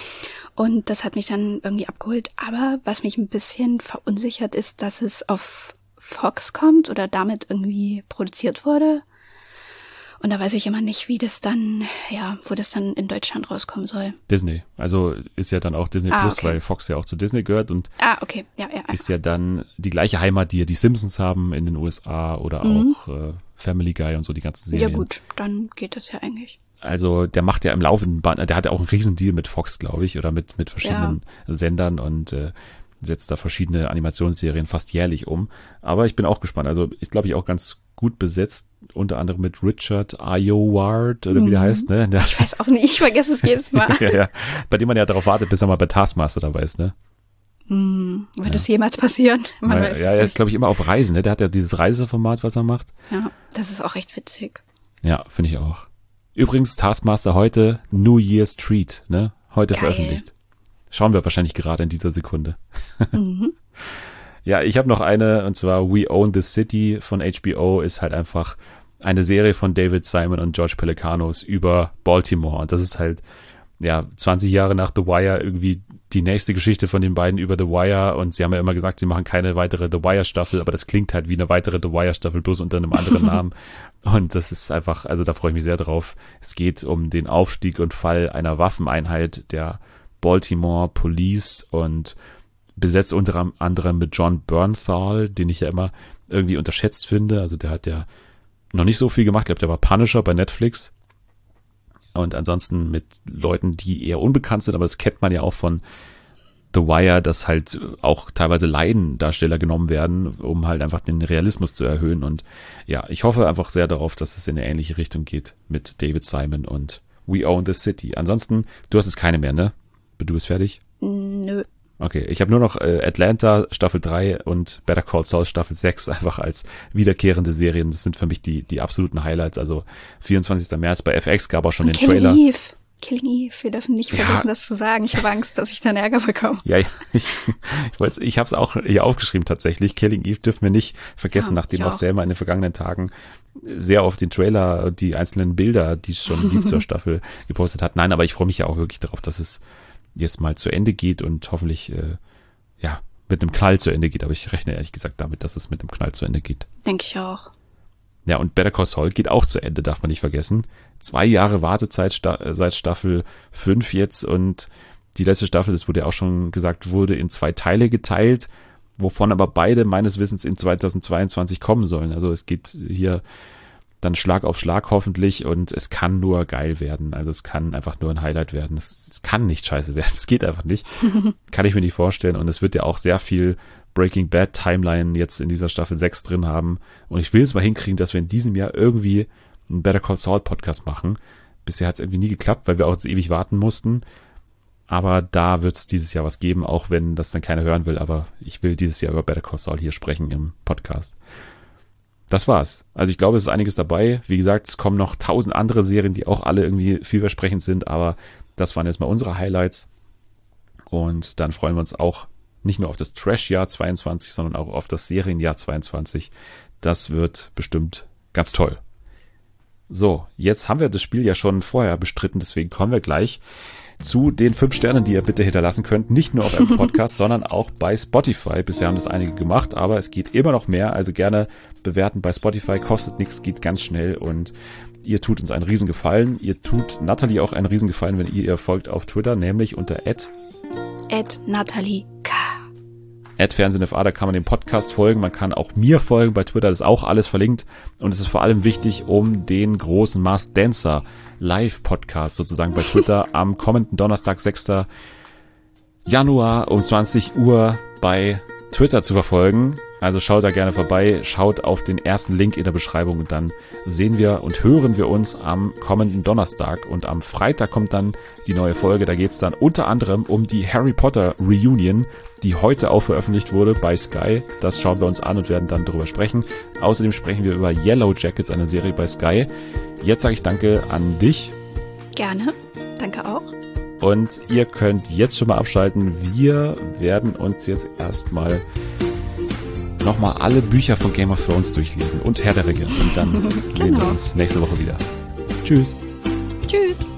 Und das hat mich dann irgendwie abgeholt. Aber was mich ein bisschen verunsichert ist, dass es auf Fox kommt oder damit irgendwie produziert wurde. Und da weiß ich immer nicht, wie das dann, ja, wo das dann in Deutschland rauskommen soll. Disney. Also ist ja dann auch Disney ah, Plus, okay. weil Fox ja auch zu Disney gehört und ah, okay. ja, ja, ja. ist ja dann die gleiche Heimat, die ja die Simpsons haben in den U S A oder mhm. auch äh, Family Guy und so die ganzen Serien. Ja gut, dann geht das ja eigentlich. Also der macht ja im laufenden Band, der hat ja auch einen Riesendeal mit Fox, glaube ich, oder mit mit verschiedenen ja. Sendern und äh, setzt da verschiedene Animationsserien fast jährlich um. Aber ich bin auch gespannt. Also ist, glaube ich, auch ganz gut besetzt, unter anderem mit Richard Ayoade, oder wie der mhm. heißt, ne? Der, ich weiß auch nicht, ich vergesse es jedes Mal. ja, ja. Bei dem man ja darauf wartet, bis er mal bei Taskmaster dabei ist, ne? Hm, wird ja. das jemals passieren? Man ja, weiß ja, er ist, glaube ich, immer auf Reisen, ne? Der hat ja dieses Reiseformat, was er macht. Ja, das ist auch recht witzig. Ja, finde ich auch. Übrigens, Taskmaster heute, New Year's Treat, ne? Heute Geil. veröffentlicht. Schauen wir wahrscheinlich gerade in dieser Sekunde. Mhm. Ja, ich habe noch eine, und zwar We Own the City von H B O, ist halt einfach eine Serie von David Simon und George Pelecanos über Baltimore. Und das ist halt, ja, zwanzig Jahre nach The Wire irgendwie die nächste Geschichte von den beiden über The Wire. Und sie haben ja immer gesagt, sie machen keine weitere The Wire-Staffel, aber das klingt halt wie eine weitere The Wire-Staffel, bloß unter einem anderen Namen. Und das ist einfach, also da freue ich mich sehr drauf. Es geht um den Aufstieg und Fall einer Waffeneinheit der Baltimore Police und besetzt unter anderem mit John Bernthal, den ich ja immer irgendwie unterschätzt finde. Also der hat ja noch nicht so viel gemacht. Ich glaube, der war Punisher bei Netflix. Und ansonsten mit Leuten, die eher unbekannt sind, aber das kennt man ja auch von The Wire, dass halt auch teilweise Laiendarsteller genommen werden, um halt einfach den Realismus zu erhöhen. Und ja, ich hoffe einfach sehr darauf, dass es in eine ähnliche Richtung geht mit David Simon und We Own the City. Ansonsten, du hast jetzt keine mehr, ne? Du bist fertig? Nö. Okay. Okay, ich habe nur noch äh, Atlanta Staffel drei und Better Call Saul Staffel sechs einfach als wiederkehrende Serien. Das sind für mich die die absoluten Highlights. Also vierundzwanzigster März bei F X gab auch schon Und den Killing Trailer. Eve. Killing Eve. Wir dürfen nicht vergessen, Ja. das zu sagen. Ich habe Angst, dass ich dann Ärger bekomme. Ja, ja, ich, ich, wollt's- ich habe es auch hier aufgeschrieben tatsächlich. Killing Eve dürfen wir nicht vergessen, Ja, nachdem ich auch auch. Selma in den vergangenen Tagen sehr auf den Trailer, die einzelnen Bilder, die es schon gibt zur Staffel, gepostet hat. Nein, aber ich freue mich ja auch wirklich darauf, dass es jetzt mal zu Ende geht und hoffentlich äh, ja mit einem Knall zu Ende geht. Aber ich rechne ehrlich gesagt damit, dass es mit einem Knall zu Ende geht. Denke ich auch. Ja, und Better Call Saul geht auch zu Ende, darf man nicht vergessen. Zwei Jahre Wartezeit sta- äh, seit Staffel fünf jetzt und die letzte Staffel, das wurde ja auch schon gesagt, wurde in zwei Teile geteilt, wovon aber beide meines Wissens in zweitausendzweiundzwanzig kommen sollen. Also es geht hier dann Schlag auf Schlag hoffentlich und es kann nur geil werden. Also es kann einfach nur ein Highlight werden. Es, es kann nicht scheiße werden. Es geht einfach nicht. Kann ich mir nicht vorstellen. Und es wird ja auch sehr viel Breaking Bad Timeline jetzt in dieser Staffel sechs drin haben. Und ich will es mal hinkriegen, dass wir in diesem Jahr irgendwie einen Better Call Saul Podcast machen. Bisher hat es irgendwie nie geklappt, weil wir auch jetzt ewig warten mussten. Aber da wird es dieses Jahr was geben, auch wenn das dann keiner hören will. Aber ich will dieses Jahr über Better Call Saul hier sprechen im Podcast. Das war's. Also ich glaube, es ist einiges dabei. Wie gesagt, es kommen noch tausend andere Serien, die auch alle irgendwie vielversprechend sind. Aber das waren jetzt mal unsere Highlights. Und dann freuen wir uns auch nicht nur auf das Trash-Jahr zweiundzwanzig, sondern auch auf das Serienjahr zweiundzwanzig. Das wird bestimmt ganz toll. So, jetzt haben wir das Spiel ja schon vorher bestritten, deswegen kommen wir gleich zu den fünf Sternen, die ihr bitte hinterlassen könnt. Nicht nur auf Apple Podcasts, sondern auch bei Spotify. Bisher haben das einige gemacht, aber es geht immer noch mehr. Also gerne bewerten bei Spotify, kostet nichts, geht ganz schnell und ihr tut uns einen Riesengefallen. Ihr tut Nathalie auch einen Riesengefallen, wenn ihr ihr folgt auf Twitter, nämlich unter at Ed Natalie K. at FernsehenFA, da kann man dem Podcast folgen, man kann auch mir folgen bei Twitter, das ist auch alles verlinkt und es ist vor allem wichtig, um den großen Masked Dancer Live-Podcast sozusagen bei Twitter am kommenden Donnerstag, sechster Januar um zwanzig Uhr bei Twitter zu verfolgen. Also schaut da gerne vorbei, schaut auf den ersten Link in der Beschreibung und dann sehen wir und hören wir uns am kommenden Donnerstag. Und am Freitag kommt dann die neue Folge, da geht es dann unter anderem um die Harry Potter Reunion, die heute auch veröffentlicht wurde bei Sky. Das schauen wir uns an und werden dann darüber sprechen. Außerdem sprechen wir über Yellow Jackets, eine Serie bei Sky. Jetzt sage ich danke an dich. Gerne. Danke auch. Und ihr könnt jetzt schon mal abschalten. Wir werden uns jetzt erstmal nochmal alle Bücher von Game of Thrones durchlesen und Herr der Ringe. Und dann sehen wir Genau. uns nächste Woche wieder. Tschüss. Tschüss.